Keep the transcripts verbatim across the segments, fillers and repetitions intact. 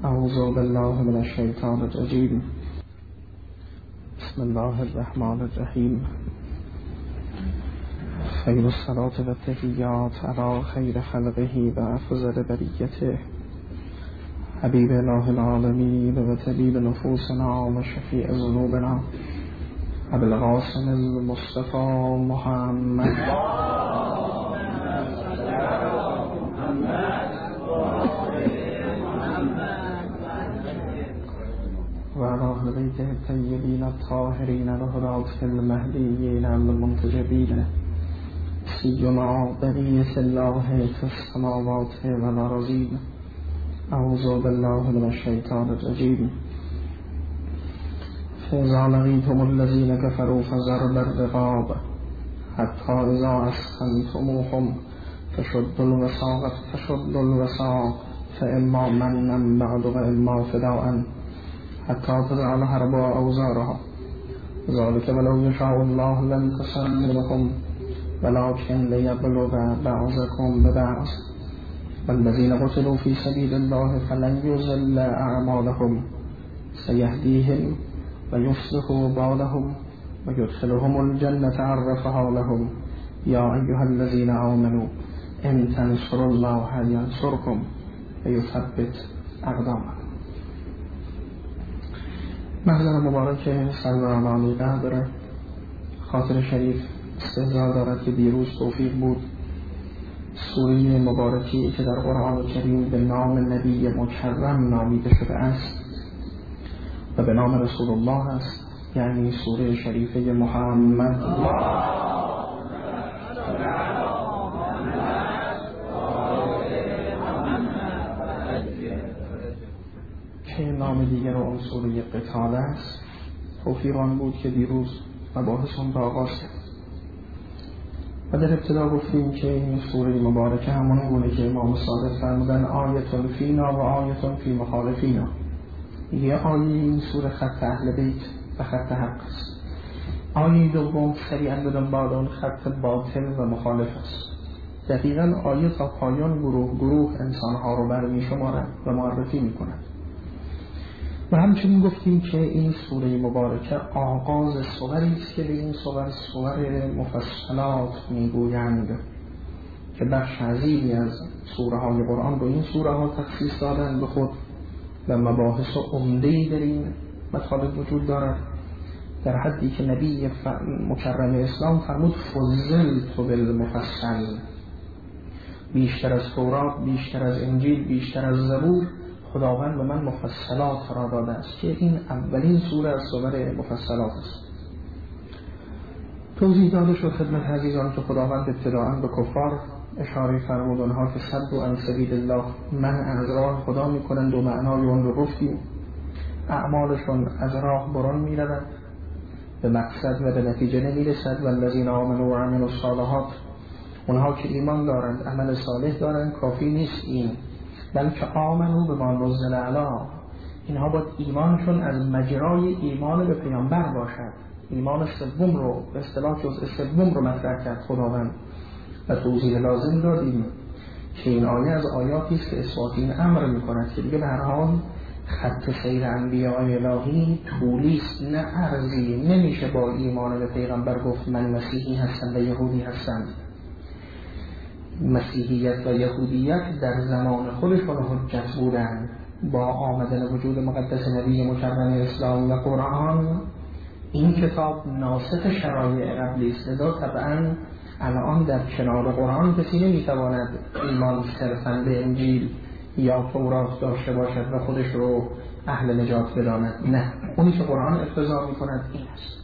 اعوذ بالله من الشیطان الرجیم. بسم الله الرحمن الرحیم. خیر الصلاة و التحیات علی خیر خلقه و افضل بریته حبیب اله العالمین و طبیب نفوسنا و شفیع ذنوبنا ابو القاسم المصطفى محمد و علی اهل بیته الطیبین الطاهرین الهداة المهدیین المنتجبین سیما بقیة الله فی السماوات و الارضین. اعوذ بالله من الشیطان الرجیم. فاذا لقیتم الذین کفروا فضرب الرقاب حتی اذا اثخنتموهم فشدوا الوثاق فشدوا الوثاق فاما منا بعد واما فداء حتی تضع الحرب اوزارها ذلك ولو یشاء الله لانتصر منهم ولكن ليبلو بعضكم ببعض والذين قتلوا في سبيل الله فلن يضل أعمالهم سيهديهم ويصلح بالهم ويدخلهم الجنة عرفها لهم يا أيها الذين آمنوا إن تنصروا الله ينصركم ويثبت أقدامكم. محضر مبارک سروران عالی قدر خاطر شریف استحضار دارد که دیروز توفیق بود سوره مبارکی که در قرآن کریم به نام نبی مکرم نامیده شده است و به نام رسول الله است، یعنی سوره شریفه محمد که نام دیگر اون سوره قتال است. توفیق آن بود که دیروز مباحث اون را آغاز کرد و در ابتدا گفتیم که این سوره مبارکه همون گونه که امام صادق فرمودن آیتون فینا و آیتون فی مخالفینا. یه آیه این سوره خط اهل بیت و خط حق است. آیه دوم سریعا بدون بعد اون خط باطل و مخالف است. دقیقا آیه تا پایان گروه گروه انسانها رو برمی شمارد و معرفی می کند. و همچنین گفتیم که این سوره مبارکه آغاز سوری است که به این سور سور مفصلات میگویند که بخش عظیمی از سوره های قرآن به این سوره ها تخصیص دادن به خود و مباحث عمده‌ای در این مطالب وجود دارد، در حدی که نبی مکرم اسلام فرمود فضلت بالمفصل، بیشتر از تورات، بیشتر از انجیل، بیشتر از زبور خداوند به من مفصلات را داده است که این اولین سوره از سور مفصلات است. توضیح داده شد خدمت عزیزان که خداوند ابتداءً به کفار اشاره فرمود آنها که صدوا عن سبیل الله، من از راه خدا میکنند و معنای اون رو گفتیم. اعمالشون از راه برون میرود، به مقصد و به نتیجه نمیرسد. والذین آمنوا و عملوا الصالحات، اونها که ایمان دارند عمل صالح دارند کافی نیست این، بلکه آمنو به ما نزل علی، اینها باید ایمانشون از مجرای ایمان به پیامبر باشد. ایمان سوم رو به اصطلاح جزء سوم رو مطرح کرد خداوند و توضیح لازم دادیم که این آیه از آیاتی است که اثبات این امر میکند که دیگه به هر حال خط سیر انبیاء الهی طولی است نه عرضی. نمیشه با ایمان به پیغمبر گفت من مسیحی هستم و یهودی هستم. مسیحیت و یهودیت در زمان خودشون حجت بودند. با آمدن وجود مقدس نبی مکرم اسلام و قرآن این کتاب ناسخ شرایع قبلی است. لذا طبعا الان در کنار قرآن کسی نمیتواند ایمان صرفاً به انجیل یا تورات داشته باشد و خودش رو اهل نجات بداند. نه، اونی که قرآن اقتضا میکند این است.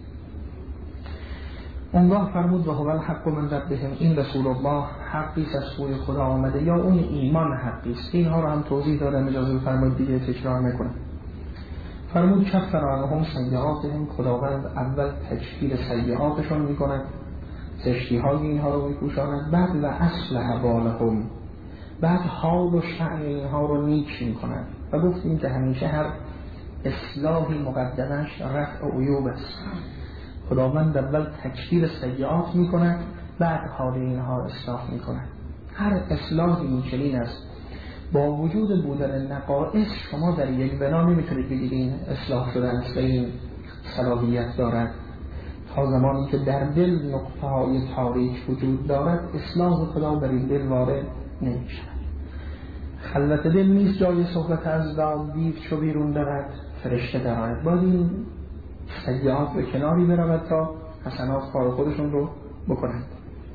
اونگاه فرمود و هو الحق من ربهم، این رسول الله حقیست از سوی خدا آمده یا اون ایمان حقیست. اینها رو هم توضیح دادم، اجازه فرمود دیگه تکرار نکنم. فرمود کفر عنهم سیئاتهم، خداوند اول تکفیر سیئاتشون میکند، زشتی های اینها رو میپوشاند، بعد و اصلح بالهم، بعد حال و شأن اینها رو نیک میکند. و گفتیم که همیشه هر اصلاحی مقدمش رفع عیوب است. خداوند اول تکفیر سیئات میکند، بعد حال اینها اصلاح میکند. هر اصلاحی این چنین است. با وجود بودن نقائص شما در یک بنا نمیتونید بگید این اصلاح شده است و این صلاحیت دارد. تا زمانی که در دل نقطه های تاریک وجود دارد اصلاح خدا در این دل وارد نمیشه. خلوت دل نیست جای صحبت از داد، دیو چو بیرون دارد فرشته درآید. باید این سیئات به کناری برود تا حسنات کار خودشون رو بکنند.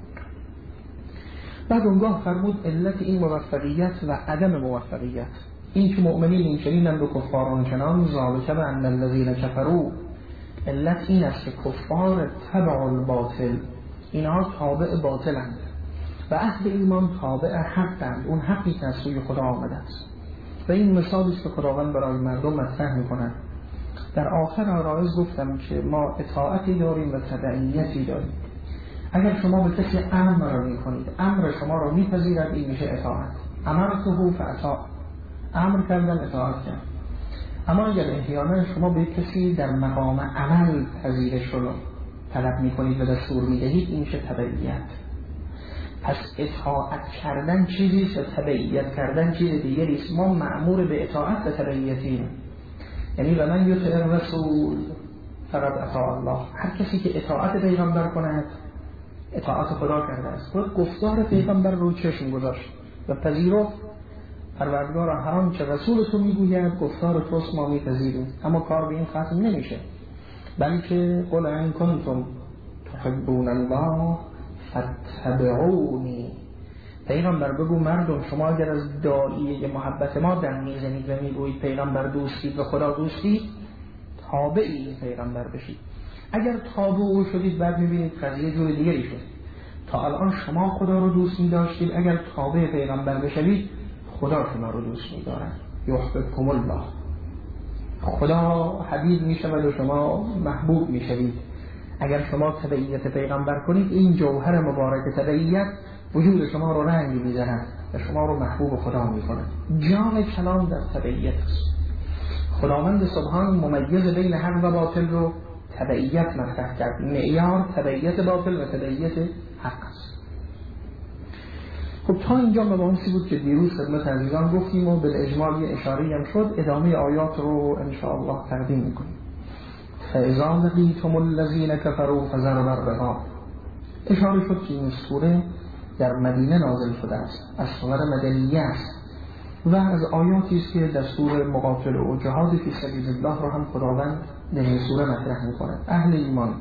بعد اونگاه فرمود علت این موفقیت و عدم موفقیت این که مؤمنین این چنینند و کفاران چنان، ذالک بأن الذین کفروا، علت این است که کفار تبع الباطل، اینها تابع باطلند و اهل ایمان تابع حقند، اون حقی که از سوی خدا آمده است. و این مثالی است که خداوند برای مردم مطرح می‌کند. در آخر آرایز گفتم که ما اطاعتی داریم و تبعیتی داریم. اگر شما به کسی امر را می‌کنید، امر شما را می‌پذیرد، این میشه اطاعت. امرته فاطاع، امر کردن اطاعت کرد. اما اگر احیانا شما به کسی در مقام عمل پذیرش رو طلب می‌کنید و دستور می‌دهید، این میشه تبعیت. پس اطاعت کردن چیزی است و تبعیت کردن چیز دیگری است. ما مأمور به اطاعت و تبعیتیم. یعنی و من یطع الرسول فقط اطاع الله، هر کسی که اطاعت پیغمبر کند اطاعت خدا کرده است. خود گفتار پیغمبر رو چشم گذاشت و پذیرفت. پروردگار هر آنچه رسول تو میگوید گفتار توست، ما میپذیریم. اما کار به این ختم نمیشه، بلکه قل ان کنتم تحبون الله فاتبعونی. پیغمبر بگو مردم شما اگر از داعیه محبت ما دم میزنید و میگویید پیغمبر دوستید و خدا دوستید، تابع این پیغمبر بشید. اگر تابع او شدید بعد میبینید قضیه جور دیگری شد. تا الان شما خدا رو دوست میداشتید، اگر تابع پیغمبر بشوید خدا شما رو دوست میدارد. یحببکم الله، خدا حبیب میشود و شما محبوب میشوید. اگر شما تبعیت پیغمبر کنید، این جوهر مبارک تبعیت وجود شما رو رنگ میزند و شما رو محبوب خدا میکند. جان کلام در تبعیت است. خداوند سبحان ممیز بین حق و باطل رو تبعیت مطرح کرد. معیار تبعیت باطل و تبعیت حق است. خب تا اینجا مباحثی بود که دیروز خدمت عزیزان گفتیم و بالاجمال یه اشاره‌ای هم شد. ادامه آیات رو ان شاء الله تقدیم میکنیم. فاذا لقیتم الذین کفروا فضرب الرقاب. اشاره شد که این سوره در مدینه نازل شده است، از سور مدنیه است و از آیاتی است که دستور مقاتله و جهاد فی سبیل الله را هم خداوند در این سوره مطرح می‌کند. اهل ایمان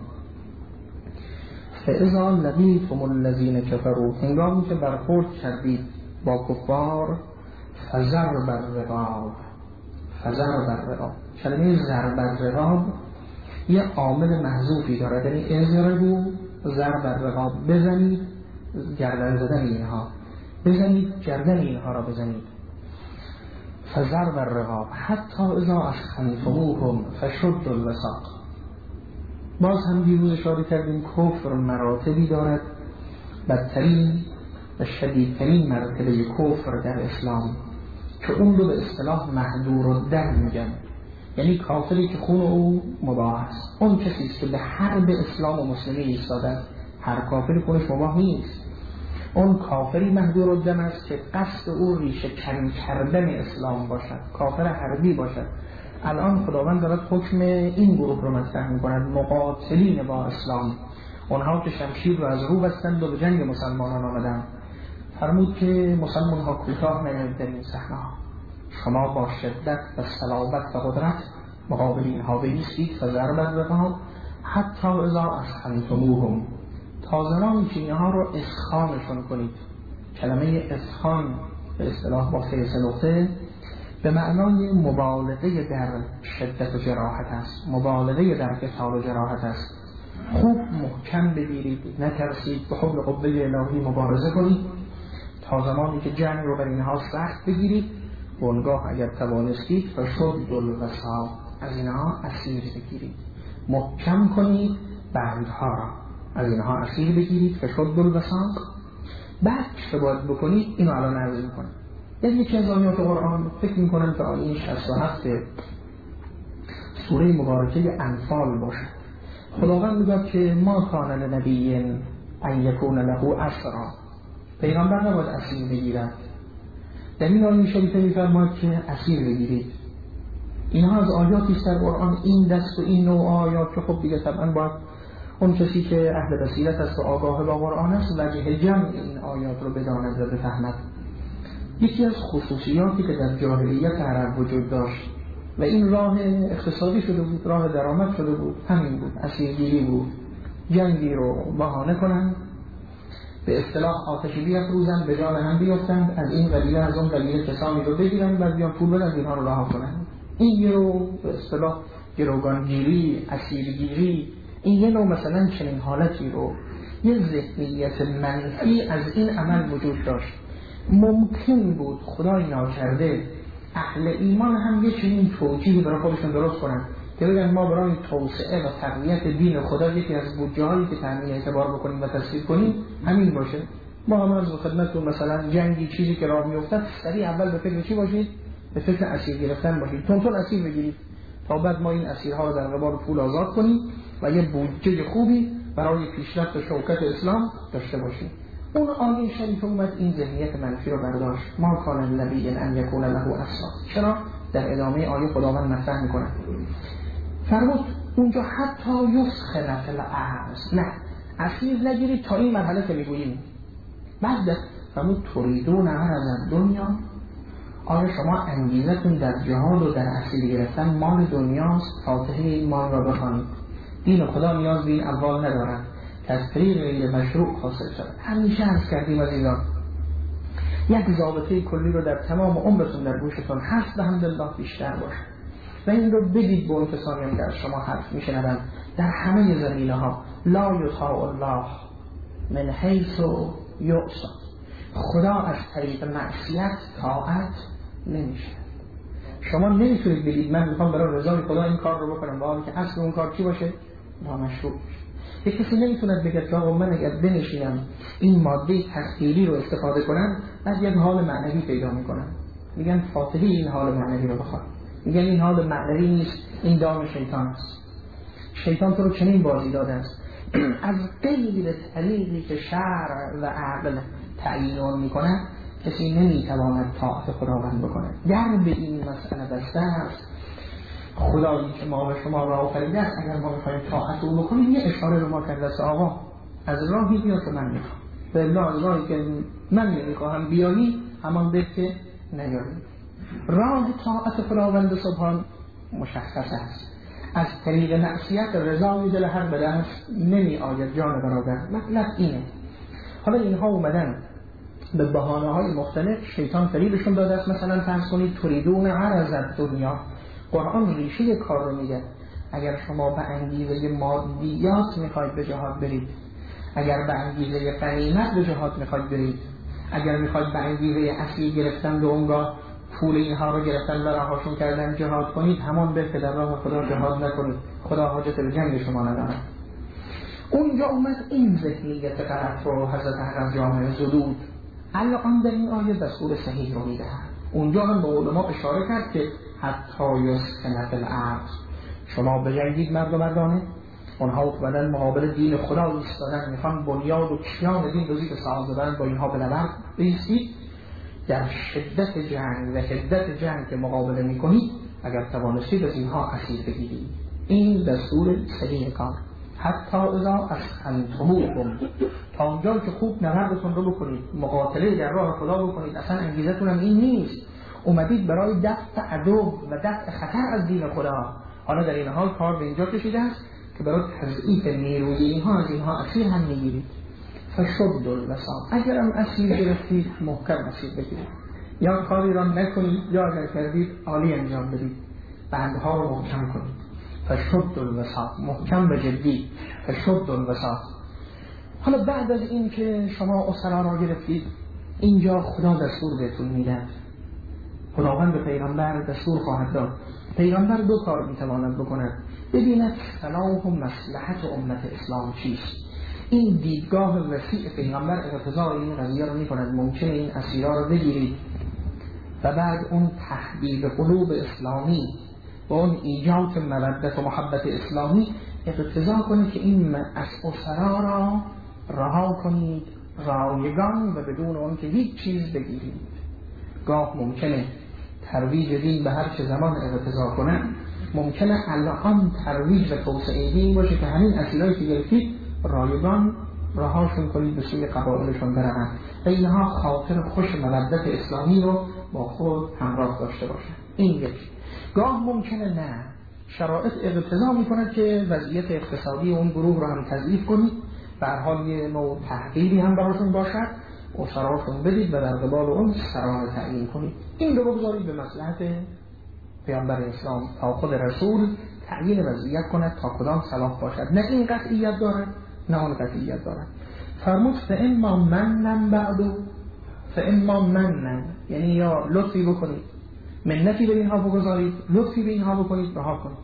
فاذا لقیتم الذین کفروا، هنگامی که برخورد کردید با کفار، فضرب الرقاب. فضرب الرقاب، کلمه ضرب الرقاب یه عامل محذوفی دارد، یعنی اضربوا ضرب الرقاب، بزنید گردن زدن اینها، بزنید گردن اینها را بزنید. فضرب الرقاب حتی اذا اثخنتموهم فشدوا الوثاق. باز هم دیروز اشاره کردیم کفر مراتبی دارد. بدترین و شدیدترین مرتبه کفر در اسلام که اون رو به اصطلاح محظور الدم میگن، یعنی کافری که خون او مباح است. اون کسی است که به حرب اسلام و مسلمین ایستاده. هر کافری خونش مباح نیست. اون کافری محظور الدم است که قصد او ریشه کن کردن اسلام باشد، کافر حربی باشد. الان خداوند دارد حکم این گروه رو مطرح می‌کند، مقاتلین با اسلام، اونها که شمشیر رو از رو بستند و به جنگ مسلمانان آمدند. فرمود که مسلمان ها کوتاه نمی‌اید در این صحنه‌ها، شما با شدت و صلابت و قدرت مقابل اینها بایستید. فضرب الرقاب حتی اذا اثخنتموهم، تا زمانی که اینها رو اسخانشون کنید. کلمه اسخان به اصطلاح با سه نقطه به معنای مبالغه در شدت و جراحت است، مبالغه در قتال و جراحت است. خوب محکم بگیرید، نترسید، به حول قبه الهی مبارزه کنید تا زمانی که جنگ رو بر اینها سخت بگیرید. و اونگاه اگر توانستید فشدوا الوثاق، از اینها اسیر بگیرید، محکم کنید بندها را، از اینها اسیر بگیرید. فشدوا الوثاق. بعد چه باید بکنید اینو الان عرض می‌کنم. یکی از آیات قرآن فکر می‌کنم که آیه شصت و هفت سوره مبارکه انفال باشد. خداوند میگه که ما کان لنبی ان یکون له اسرا، پیغمبر نباید اسیر بگیرد. در این آیه شریفه می‌فرماید که اسیر بگیرید. اینها از آیاتی است در قرآن، این دست و این نوع آیات که خب دیگه طبعا باید اون کسی که اهل بصیرت است و آگاه با قرآن است وجه جمع این آیات رو بداند و بفهمد. یکی از خصوصیاتی که در جاهلیت عرب وجود داشت و این راه اقتصادی شده بود، راه درآمد شده بود، همین بود، اسیرگیری بود. جنگی رو بهانه کنند، به اصطلاح آتشی بیافروزند، به جان هم بیفتند، از این قبیله از اون قبیله کسانی رو بگیرند و بیان پول بدن اینها رو رها کنند. این یه رو به اصطلاح گروگانگیری، اسیرگیری، این یه نوع مثلا چنین حالتی رو، یه ذهنیت منفی از این عمل وجود داشت. ممکن بود خدای ناکرده اهل ایمان هم یه چنین توجیهی برای خودشون درست کنند که بگن ما برای توسعه و تقویت دین خدا یکی از بودجه‌هایی که تامین اعتبار بکنیم و تسهیل کنیم همین باشه. ما هم از خدمتتون مثلا جنگی چیزی که راه میافتد سریع اول به فکر چی باشید؟ به فکر اسیر گرفتن باشید. تونتون اسیر بگیرید تا بعد ما این اسیرها رو در قبال پول آزاد کنیم و یه بودجه خوبی برای پیشرفت و شوکت اسلام داشته باشیم. اون آیه شریف اومد این ذهنیت منفی رو برداشت. ما کان النبی ان یکون له اسرا. چرا؟ در ادامه آیه خداوند مطرح میکنه. فرمود اونجا حتی یسخن فی الارض، نه اسیر نگیرید تا این مرحله که میگوییم. بعد فرمود تریدون عرض دنیا، آیا شما انگیزتون در جهاد و در اسیر گرفتن مال دنیاست؟ فاتحه این مال را بخوانید. دین خدا نیاز به این اموال ندارد که از طریق غیر مشروع حاصل شود. همیشه عرض کردیم از اینا یک ضابطه کلی رو در تمام عمرتون در گوشتون هست به حمدالله بیشتر باشه و این رو بگید به اون کسانی هم که از شما حرف میشنوند در همه زمینه ها. لا یطاع الله من حیث یعصی، خدا از طریق معصیت طاعت نمیشه. شما نمیتونید بگید من میخوام برای رضای خدا این کار رو بکنم با حالی که اصل اون کار چی باشه؟ نامشروع باشه. یک کسی نمیتونه بگه که آقا من اگر بنشینم این ماده تخدیری رو استفاده کنم بعد یک حال معنوی پیدا میکنم. میگن فاتحه این حال معنوی رو بخواد. میگن این حال معنوی نیست، این دام شیطان است. شیطان تو رو چنین بازی داده است از غیر طریقی که شرع و عقل تعیین میکنه کسی نمیتواند طاعت خداوند بکنه. در به این مسئله بسته است خدایی که ما و شما را آفریده است. اگر ما بخوایم طاعت او بکنیم یه اشاره رو ما کرده است آقا از راهی بیا که من میخوام، به الله از راهی که من نمیخواهم بیایی همان به که نیایی. راه طاعت خداوند سبحان مشخص است. از طریق معصیت رضای دل حق به دست نمی آید جان برادر. مطلب اینه. حالا اینها اومدن به بهانه‌های مختلف شیطان فریبشون داده است. مثلا فرض کنید تریدون عرض دنیا، قرآن ریشه کار رو میگه. اگر شما به انگیزه مادیات میخواید به جهاد برید، اگر به انگیزه غنیمت به جهاد میخواید برید، اگر میخواید به انگیزه اسیر گرفتن به اونگاه پول اینها رو گرفتن و رهاشون کردن جهاد کنید، همان به که در راه خدا جهاد نکنید، خدا حاجت به جنگ شما نداره. اونجا اومد این ذهنیت غلط رو حضرت حق جامعه زدود. الان در این آیه دستور صحیح رو میدهد. اونجا هم به علما اشاره کرد که حتی یسکن فی الارض، شما بجنگید مرد و مردانه. اونها اومدن مقابل دین خدا ایستادن، میخوان بنیاد و کیان دین رو زیر ساز ببرن، با اینها به نبرد بایستید. در شدت جنگ و حدت جنگ که مقابله میکنید اگر توانستید از اینها اسیر بگیرید. این دستور صحیح کار. حتی اذا اسخنتموهم، تا اونجا که خوب نبردتون رو بکنید، مقاتله در راه خدا بکنید، اصلا انگیزتون هم این نیست، اومدید برای دفع عدو و دفع خطر از دین خدا. حالا در این حال کار به اینجا کشیده است که برای تضعیف نیروی اینها از اینها اسیر هم میگیرید. فشد الوساق، اگر هم اسیر گرفتید محکم اسیر بگیرید، یا کاری را نکنید یا اگر کردید عالی انجام بدید، بندها رو محکم کنید. فشد الوساق، محکم به جدی. فشد الوساق. حالا بعد از این که شما اسرا را گرفتید، اینجا خدا دستور بهتون میده. خداوند به پیغمبر دستور خواهد داد. پیغمبر دو کار میتواند بکند: ببیند صلاح و مصلحت امت اسلام چیست. این دیدگاه وسیع پیغمبر اقتضای این قضیه رو میکند. ممکنه این اسیرا رو بگیرید و بعد اون تحبیب قلوب اسلامی و اون ایجاد مودت و محبت اسلامی اقتضا کنید که این اسرا را رها کنید رایگان و بدون اون که هیچ چیز بگیرید. گاه ممکنه ترویج دین به هر چه زمان اقتضا کنه، ممکنه الان ترویج و توسعه دین باشه که همین اسیرایی که گرفتید رایگان رهاشون کنید به سوی قبایلشون برن و اینها خاطر خوش مودت اسلامی رو با خود همراه داشته باشن. این یک. گاه ممکنه نه، شرایط اقتضا میکنه که وضعیت اقتصادی اون گروه رو هم تضعیف کنید، به هر حال یه نوع تحقیری هم براشون باشد، اسراشون بدید و در قبال اون سرا رو تعیین کنید. این رو بگذارید به مصلحت پیامبر اسلام تا خود رسول تعیین وضعیت کند تا کدام صلاح باشد. نه این قطعیت داره نه اون قطعیت داره. فرمود فاما منن بعدو، فاما منن یعنی یا لطفی بکنید، منتی به اینها بگذارید، لطفی به اینها بکنید، رها کنید.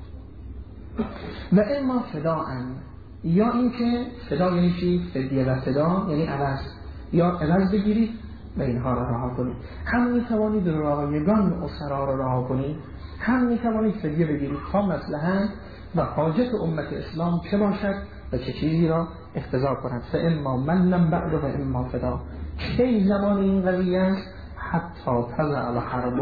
و اما فداءن، یا اینکه فدا یعنی چی؟ فدیه و فدا یعنی عوض، یا عوض بگیرید و اینها را رها کنید. هم میتوانید رایگان اسرا را رها کنید، هم میتوانید فدیه بگیرید تا مصلحت و حاجت امت اسلام چه باشد و چه چیزی را اقتضا کند. فاما منن بعد و اما فدا. کی زمان این قضیه است؟ حتی تضع الحرب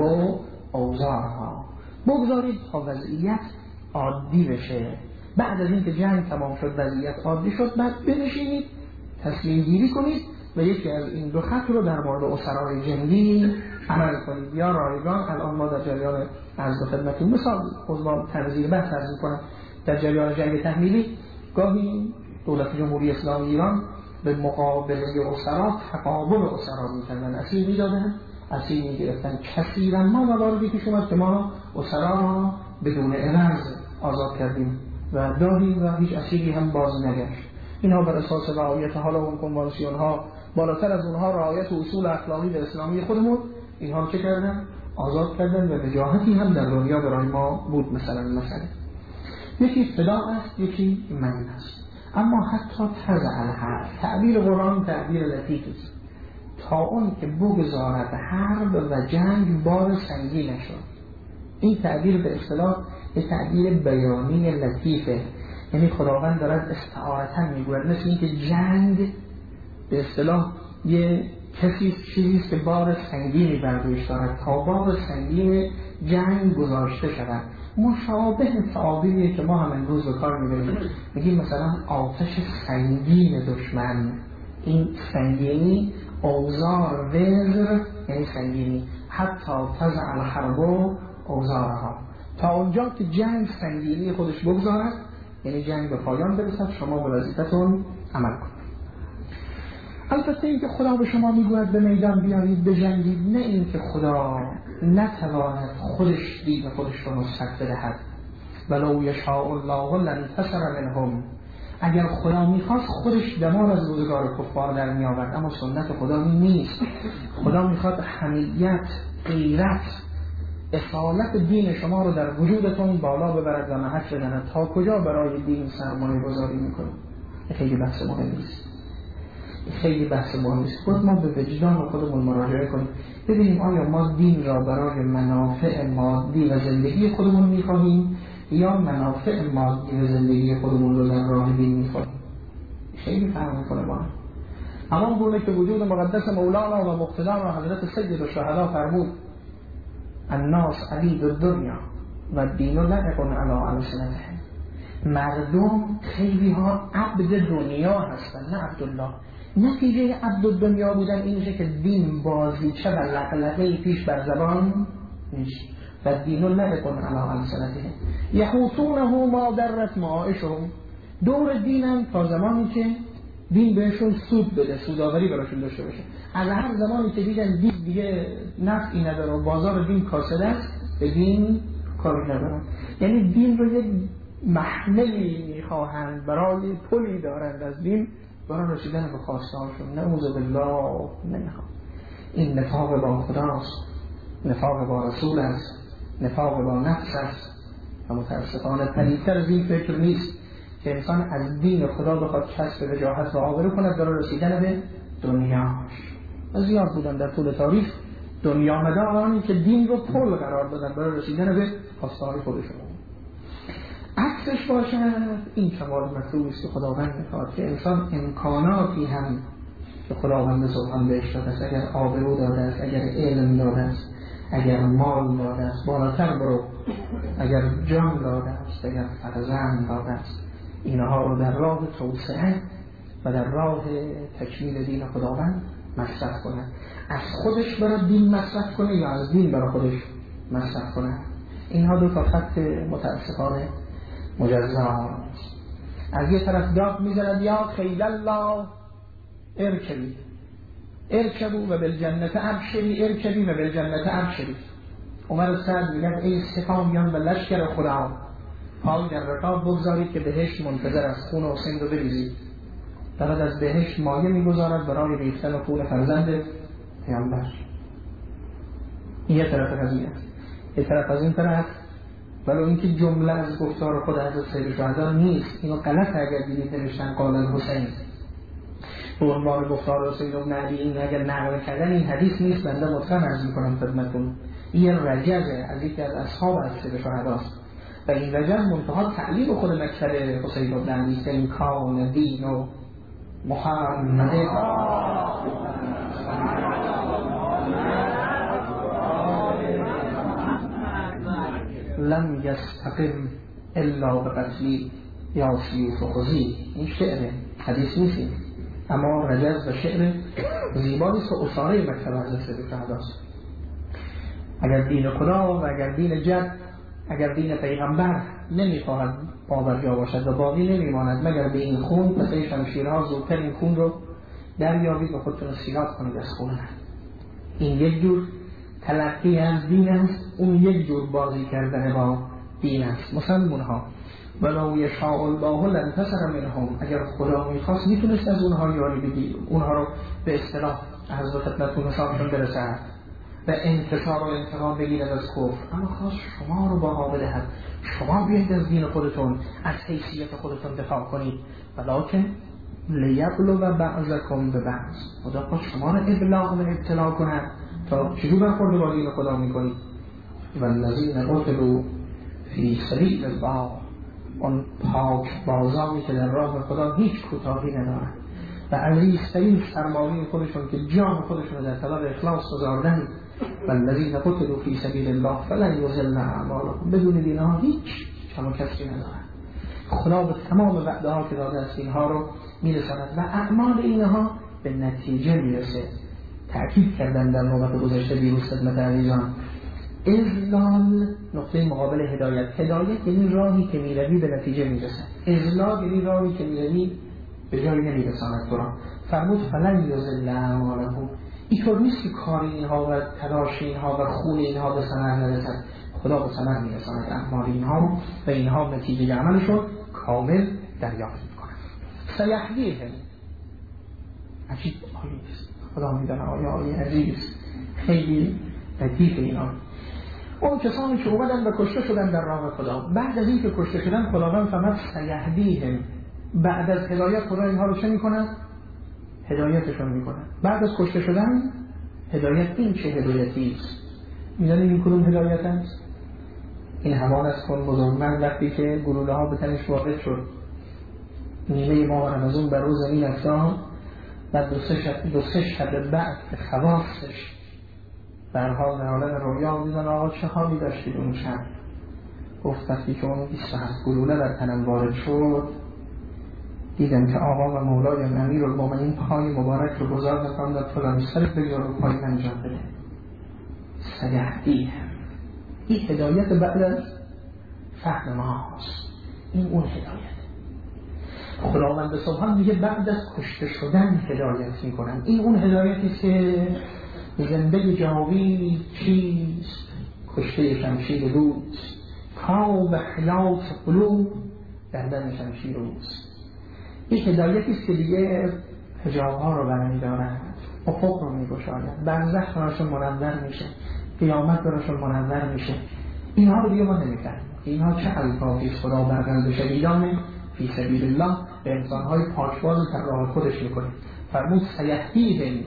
اوزارها، بگذارید تا وضعیت عادی بشه. بعد از اینکه جنگ تمام شد وضعیت عادی شد، بعد بنشینید تصمیم گیری کنید و یکی از این دو خط رو در مورد اسرای جنگی عمل کنید یا رایگان. الان ما در جریان عرض خدمتتون مثال خودمان تنظیر بحث عرض می‌کنم، در جریان جنگ تحمیلی گاهی دولت جمهوری اسلامی ایران به مقابله اسرا تقابل اسرا می‌کردن، اسیر می‌دادن، اسیر می‌گرفتن کثیرا. ما مواردی پیش اومد که ما اسرا را بدون عوض آزاد کردیم و دادیم و هیچ اسیری هم باز نگشت. اینها بر اساس رعایت حالا اون کنوانسیون ها، بالاتر از اونها رعایت اصول اخلاقی و اسلامی خودمون، اینها چه کردن؟ آزاد کردن و وجاهتی هم در دنیا برای ما بود. مثلا مثلا یکی فدا است، یکی من است. اما حتی تضع الحرب، تعبیر قرآن تعبیر لطیف است، تا اون که بگذارد حرب و جنگ بار سنگین نشد. این تعبیر به اصطلاح یه تعبیر بیانی لطیفه، یعنی خداوند دارد استعارتا میگوید، مثل این که جنگ به اصطلاح یه کسی چیزیست که بار سنگینی بر دوش دارد، تا بار سنگین جنگ گذاشته شود. مشابه تعابیریه که ما هم امروز به کار میبریم، میگیم مثلا آتش سنگین دشمن. این سنگینی اوزار وزر یعنی سنگینی. حتی تضع الحرب اوزارها، تا اونجا که جنگ سنگینی خودش بگذارد، یعنی جنگ به پایان برسد، شما به وظیفتون عمل کنید. البته این که خدا به شما میگوید به میدان بیایید بجنگید، نه این که خدا نتواند خودش دین خودش رو نصرت بدهد. ولو یشاء الله لانتصر منهم، اگر خدا میخواست خودش دمار از روزگار کفار در میآورد، اما سنت خدا نیست. خدا میخواد حمیت، غیرت، اصالت دین شما رو در وجودتون بالا ببرد و محک بدهد. تا کجا برای دین سرمایه گذاری میکنید؟ خیلی بحث مهمی است، خیلی بحث مهمی است. خود ما به وجدان خودمون مراجعه کنیم، ببینیم آیا ما دین را برای منافع مادی و زندگی خودمون میخواهیم یا منافع مادی و زندگی خودمون رو در راه دین میخواهیم. خیلی فرق میکنه با هم. اما گونه که وجود مقدس مولانا و مقتدر و حضرت سید الشهدا فرمود الناس عبید الدنیا و دین لعب علی السنتهم، مردم خیلی ها عبد دنیا هستن نه عبدالله. نتیجه عبد دنیا بودن اینشه که دین بازیچه و لقلقه پیش بر زبان نیست. و دین لعب علی السنتهم یحوطونه ما درت معایشهم، دور دینم تا زمانی که دین بهشون سود بده، سوداوری براشون داشته باشه. از هر زمانی که دیدن دین دیگه نفعی نداره و بازار دین کاسد است، به دین کاری ندارن. یعنی دین رو یک محملی میخواهند، برای پلی دارند از دین برای رسیدن به خواسته هاشون. نعوذ بالله نمیخوام. این نفاق با خداست، نفاق با رسول است، نفاق با نفس است و متاسفانه پلیدتر از این فکر نیست که انسان از دین خدا بخواد کسب وجاهت و آبرو کند برای رسیدن به دنیاش. زیاد بودن در طول تاریخ دنیا مدارانی که دین رو پل قرار دادن برای رسیدن به خواسته‌های خودشون. عکسش باشد این کمال مطلوب است که خداوند میخواد که انسان امکاناتی هم که خداوند سبحان بهش داده است، اگر آبرو داده است، اگر علم داده است، اگر مال داده است بالاتر برو، اگر جان داده است، اگر فرزند داده است، اینها رو در راه توسعه و در راه تکمیل دین خداوند مصرف کنه. از خودش برای دین مصرف کنه یا از دین برای خودش مصرف کنه. اینها دو تا خط متاسفانه مجزا است. از یه طرف داد میزند یا خیل الله ارکبی ارکبو و بالجنت ابشری، ارکبی و بالجنت ابشری. عمر سعد میگه ای سپاهیان و لشکر خدا، پای در رکاب بگذارید که بهشت منتظر از خون حسین رو بریزید. دارد از بهشت مایه میگذارد برای ریختن خون فرزند پیامبر. یه طرف قضیه است. یه طرف از این طرف ولو اینکه جمله از گفتار خود حضرت سید شهدا نیست، اینو غلط اگر دیدید نوشتن قال الحسین به عنوان گفتار حسین ابن علی، این اگر نقل کردن این حدیث نیست. بنده مطمئن عرض میکنم خدمتتون این رجزه از یکی از اصحاب از سید شهداست و این رجز منتها تعلیق خود مکتب حسین ابن علی است. این کان دین و محمد لم یستقم الا بقتلی یا سیوف و خزی. این شعر حدیث نیست، اما رجز و شعر زیبایی است و اصاره مکتب حضرت سید شهداست. اگر دین خدا و اگر دین جد، اگر دین پیغمبر نمیخواهد باورجا باشد و باقی نمیماند مگر به این خون، پس این شمشیرها زودتر این خون رو دریابید و خودتون رو سیراب کنید از خون. این یک جور تلقی از دین است، اون یک جور بازی کردن با دین است. مسلمون ها ولو یشاء الله لانتصر منهم، اگر خدا میخواست میتونست از اونها یاری بگیر، اونها رو به اصطلاح از خدمتتون حسابشون برسد و انتصار و انتقام بگیرد از کفر، اما خواست شما رو باها بدهد. شما بیایید از دین خودتون، از حیثیت خودتون دفاع کنید. ولکن لیبلو و بعضکم به بعض، خدا خواست شما رو ابلاغ و ابتلا کند تا چجور برخورد با دین خدا میکنید. و الذین قتلوا فی سبیل الله، اون پاک بازانی که در راه خدا هیچ کوتاهی ندارند و عزیزترین سرمایه خودشون که جان خودشون در طلب اخلاص گذاردن. و الذین قتلوا فی سبیل الله فلن یضل اعمالهم، بدون دین ها هیچ کم و کسری ندارند. خدا به تمام وعده ها که داده است اینها رو میرساند و اعمال اینها به نتیجه میرسه. تأکید کردن در نوبت گذشته دیروز خدمت عزیزان، اذلال نقطه مقابل هدایت. هدایت یعنی راهی که میروی به نتیجه میرسه، اذلال یعنی راهی که میروی به جایی نمیرساند تو را. فرمود فلن یضل اعمالهم، اینطور نیست که کار اینها و تلاش اینها و خون اینها به ثمر نرسد، خدا به ثمر میرساند اعمال اینها و اینها نتیجه عملشون کامل دریافت میکنند. سیهدیهم، عجیب آیه است، خدا میدونه آیه آیه عزیز خیلی لطیف اینا. اون کسانی که اومدن و کشته شدن در راه خدا، بعد از این که کشته شدن خداوند فرمود سیهدیهم، بعد از هدایت خدا اینها رو چه میکنه؟ هدایتشون میکنه. بعد از کشته شدن هدایت، این چه هدایتی است؟ میدونید این کدوم هدایت است؟ این همان از کن بزرگمرد وقتی که گلوله ها به تنش وارد شد، نیمه ماه رمضان بر روز زمین افتاد و دو سه شب دو سه شب بعد به خواستش در حال در عالم رویا دیدن آقا چه حالی داشتید اون شب؟ گفت وقتی که اون بیست و هفت گلوله در تنم وارد شد دیدم که آقا و مولای امیر المومنین پای مبارک رو گذار نکنم در فلان سر بگیر رو پای انجام بده. سیهدیه، این هدایت بعد از فهم ما هست. این اون هدایت خداوند سبحان میگه بعد از کشته شدن هدایت میکنن. این اون هدایتی که زندگی جاوید چیست؟ کشته شمشیر روز، کاو حیات قلوب در دم شمشیر روز. این هدایتی است که دیگه حجاب‌ها رو برمی‌دارد، افق رو می‌گشاید، برزخ براشون منور میشه، قیامت براشون منور میشه. اینها رو دیگه ما نمی‌فهمیم. اینها چه الفاظی است خدا بر قلب شهیدان فی سبیل الله به انسان‌های پاکباز در راه خودش می‌کنه. فرمود سیهدیهم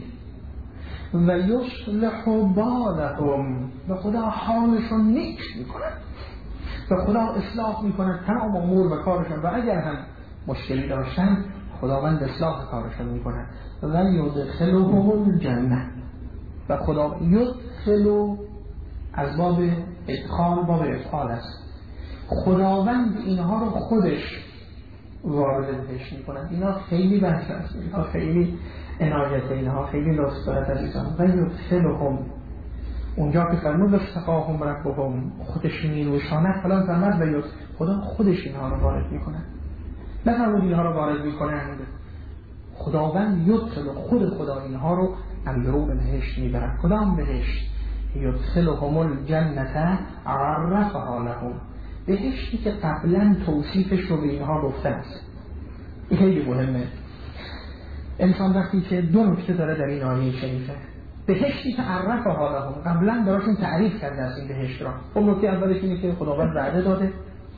و یصلح بالهم، و خدا حالشون نیک می‌کنه و خدا اصلاح می‌کنه تمام امور و کارشون، و اگر هم مشکلی داشتن خداوند اصلاح کارشون میکنه. و یدخلهم الجنه، و خدا یدخلو از باب ادخال باب افعال است. خداوند اینها رو خودش وارد بهش میکنند. اینا خیلی بحث است، اینها خیلی عنایت، اینها خیلی لطف دارد عزیزان. و یدخلهم، اونجا که فرمود استقاهم ربهم، خودش میروشاند، فلان فرمود و خدا خودش اینها رو وارد میکنند. نه فرمود اینها رو وارد میکنند، خداوند یدخل، خود خدا اینها رو اندرون بهشت میبرد. کدام بهشت؟ یدخلهم الجنة عرفها لهم، بهشتی که قبلا توصیفش رو به اینها گفته است. این خیلی مهمه. انسان وقتی که دو نکته داره در این آیه شریفه، بهشتی که عرفها لهم، قبلا براشون تعریف کرده است این بهشت را. اون نکته اولش اینه که خداوند وعده داده،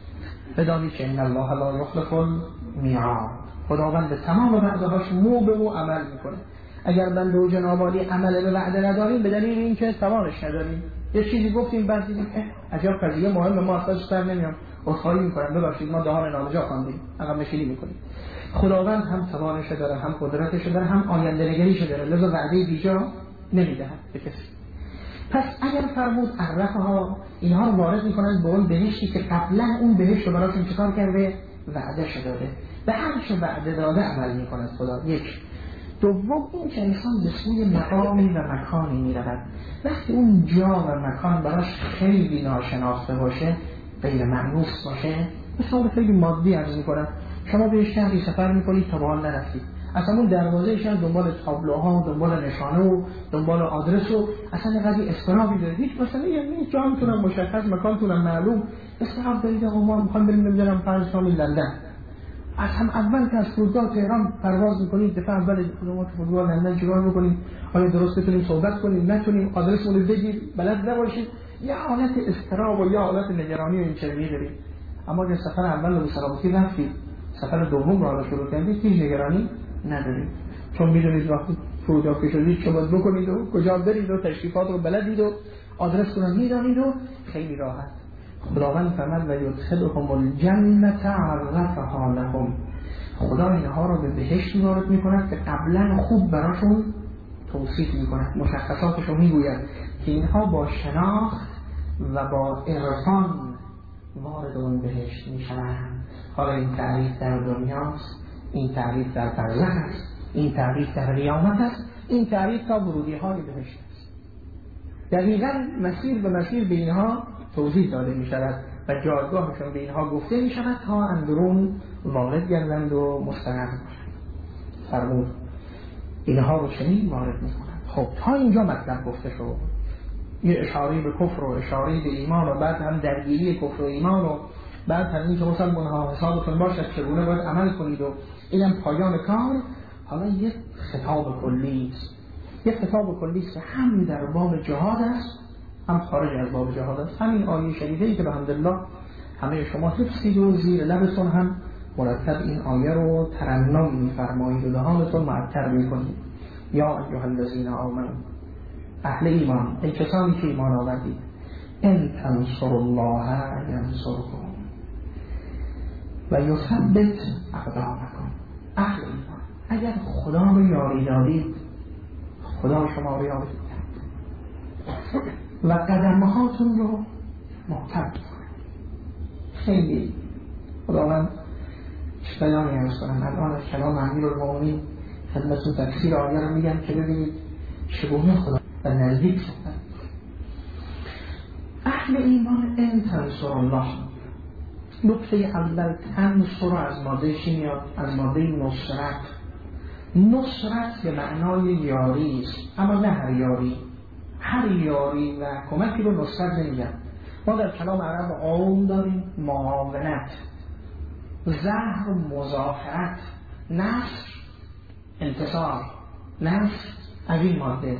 بدانید که ان الله لا یخلف المیعاد، خداوند به تمام وعده‌هاش مو به مو عمل میکنه. اگر بنده و جنابالی عمل به وعده نداریم، به دلیل اینکه توانش نداریم، یه چیزی گفتیم بعد دیدیم عجب قضیه مهمه، ما اصلا سر نمیام، عذرخواهی میکنم، ببخشید ما دهان نابجا خواندیم، عقب نشینی میکنیم. خداوند هم توانش داره، هم قدرتش داره، هم آینده نگریش داره، لذا وعده بیجا نمیدهد به کسی. پس اگر فرمود عرفها، اینها رو وارد میکنند به اون بهشتی که قبلا اون بهشت رو براشون چکار کرده؟ وعده شده. به هر چه وعده داده عمل میکند خدا. یک. دوم، این که انسان به سوی مقامی و مکانی میرود، وقتی اون جا و مکان براش خیلی ناشناخته باشه، غیر مأنوس باشه، مثلا خیلی مادی عرض میکنم، شما به شهری سفر میکنید تا به حال نرفتید، اصلا اون دروازه شهر دنبال تابلوها، دنبال نشانه و دنبال آدرس و اصلا قضیه استرابی دارید، هیچ مثلا یعنی جامتونم مشخص، مکانتونم معلوم، استراب دارید آقا ما میخوام بریم نمیدونم پنج سال لندن، از هم اول که از فرودگاه تهران پرواز میکنید، دفعه اول ما تو فرودگاه لندن چیکار میکنید؟ آیا درست بتونیم صحبت کنیم؟ نتونیم؟ آدرس رو بگید، بلد نباشید، یه حالت استراب و یه حالت نگرانی و این چنینی دارید. اما اگه سفر اول رو به سلامتی رفتید، سفر دوم رو شروع کردید، هیچ نگرانی ندارید، چون میدونید وقتی فرودگاه که شدید چه باید بکنید و کجا برید و تشریفات رو بلدید و آدرس رو میدونید و خیلی راحت. خداوند فرمود و یدخلهم الجنة عرفها لهم، خدا اینها رو به بهشت وارد میکند که قبلا خوب براشون توصیف میکند، مشخصاتش رو میگوید که اینها با شناخت و با عرفان وارد اون بهشت میشوند. حالا این تعریف در دنیاست، این تعریف در برزخ است، این تعریف در قیامت است، این تعریف تا ورودی های بهشت است. دقیقاً مسیر به مسیر به اینها توضیح داده می شود و جایگاهشون به اینها گفته می شود تا اندرون وارد گردند و مستقر باشند. فرمود اینها رو چنین وارد می کنند. خب تا اینجا مطلب گفته شد، یه اشاره به کفر و اشاره به ایمان و بعد هم درگیری کفر و ایمان و بعد هم این که مسلمان ها حسابتون باشد چگونه باید عمل کنید و اینم پایان کار. حالا یک خطاب کلی است، یک خطاب کلی است هم در باب جهاد است هم خارج از باب جهاد است. همین آیه شریفه‌ای که الحمدلله همه شما حفظید و زیر لبتون هم مرتب این آیه رو ترنم می‌فرمایید و دهانتون معطر می‌کنید. یا ایها الذین آمنوا، اهل ایمان، ای کسانی که ایمان آوردید، ان تنصروا الله ینصرکم و یثبت اقدامکم. اهل ایمان، اگر خدا رو یاری دارید، خدا شما رو یاری کرد و قدمهاتون رو محکم کنید. خیلی خداوند بیانی ارز کنم. الان از کلام امیرالمومنین خدمتتون تفسیر آیه رو میگم که ببینید چگونه خدا و نزدیک شدن. اهل ایمان ان تنصر الله، نکته اول تنصر از ماده چی میاد؟ از ماده نصرت. نصرت به معنای یاری است، اما نه هر یاری. هر یاری و کمکی رو نصرت نمیگن. ما در کلام عرب عون داریم، معاونت، زهر مظاهرت، نصر انتصار، نصر از این ماده.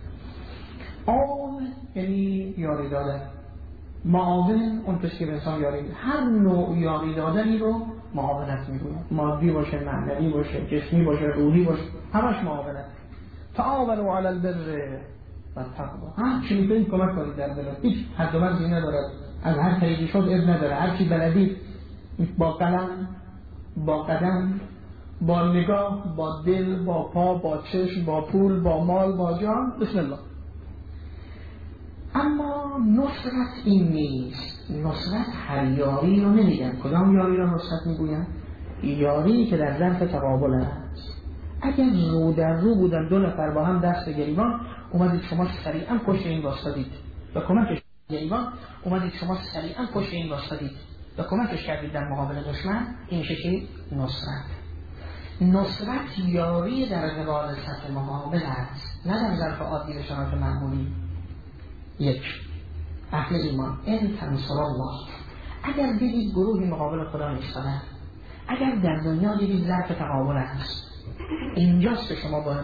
عون یعنی یاری دادن، معاون اون کسی که انسان یاری میده. هر نوع یاری دادنی رو معاونت میگویم، مادی باشه، معنوی باشه، جسمی باشه، روحی باشه، همش معاونت. تعاونوا علی البر و التقوا، هر چی میتونید کمک کنید در بر، هیچ حد و مرزی نداره، از هر طریقی شد اب نداره، هر چی بلدید با قلم، با قدم، با نگاه، با دل، با پا، با چشم، با پول، با مال، با جان، بسم الله. اما نصرت این نیست. نصرت هر یاری رو نمیگن. کدام یاری رو نصرت میگوین؟ یاری که در ظرف تقابل است. اگر رو در رو بودن دو نفر با هم دست گریبان، اومدید شما سریعا پشت این واسطید و کمکش گریبان، اومدید شما سریعا پشت این واسطید و کمکش کردید در مقابل دشمن، این میشه که نصرت. نصرت یاری در قبال سطح مقابل است، نه در ظرف عادی و شرایط معمولی. یک، اهل ایمان ان تنصر الله، اگر دیدید گروهی مقابل خدا ایستادن، اگر در دنیا دیدید ظرف تقابل است، اینجاست که شما باید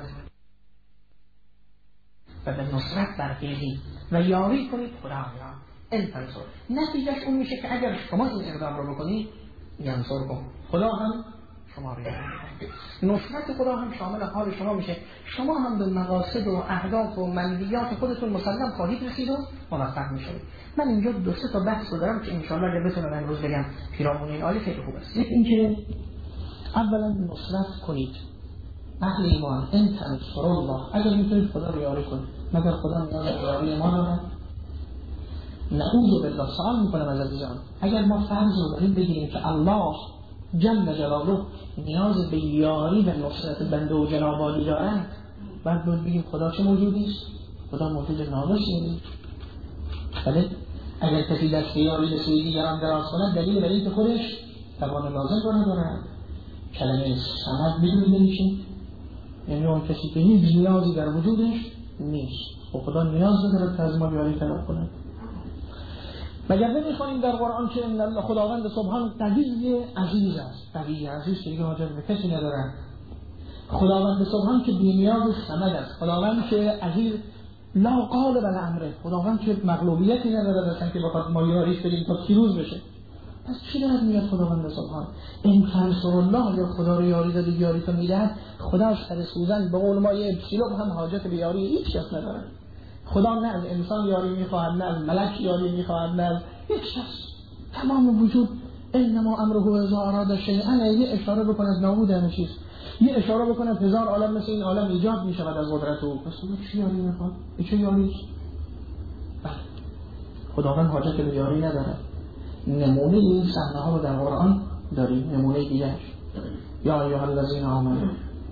و به نصرت برخیزید و یاری کنید خدایا. ان تنصر، نتیجهش اون میشه که اگر شما این اقدام رو بکنید ینصر کن، خدا هم شما رو یاری کنید. نصرت خدا هم شامل حال شما میشه، شما هم به مقاصد و اهداف و منویات خودتون مسلم خواهید رسید و موفق میشید. من اینجا دو سه تا بحث رو دارم که ان شاء الله اگه بتونم امروز بگم پیرامون این آیه خیلی خوب است. یک اینکه اولا نصرت کنید، اهل ایمان ان تنصر الله، اگر میتونید خدا رو یاری کنید، مگر خدا نیاز به یاری ما داره؟ نعوذ بالله. سوال میکنم از عزیزان، اگر ما فرض رو داریم بگیریم که الله جل جلاله نیاز به یاری و نصرت بنده و جناب عالی دارد، بعد باید بگیم خدا چه موجودی است؟ خدا موجود ناقصی نیست. بله، اگر کسی دست یاری به سوی دیگران دراز کند، دلیل بر اینکه خودش توان لازم رو ندارد. کلمه صمد میدونید نمیشین، یعنی اون کسی که هیچ نیازی در وجودش نیست و خدا نیاز ندارد که از ما یاری طلب کند. مگر نمیخوانیم در قرآن که ان خداوند سبحان قوی عزیز است، قوی عزیز که دیگه حاجت به کسی ندارد. خداوند سبحان که بی‌نیاز و صمد است، خداوند که عزیز لا غالب الامر، خداوند که مغلوبیتی ندارد اصلا که بخواد ما یاریش بدیم تا پیروز بشه. پس چی دارد میگه خداوند سبحان؟ این تنصر الله، یا خدا رو یاری داده یاری تو میدهد، خدا سر سوزن به قول ما یه ابسیلوب هم حاجت به یاری هیچ کس ندارد. خدا نه از انسان یاری میخواهد، نه از ملک یاری میخواهد، نه از هیچ کس. تمام وجود انما امره اذا اراد شیئا، یه اشاره بکنه از نابود همه چیز، یه اشاره بکنه هزار عالم مثل این عالم ایجاد میشود از قدرت او. پس اون چی یاری میخواد؟ چه یاری؟ بله، خداوند حاجت به یاری ندارد. نمونه این صحنه ها رو در قرآن داریم. نمونه دیگه یا ایها الذین آمنوا،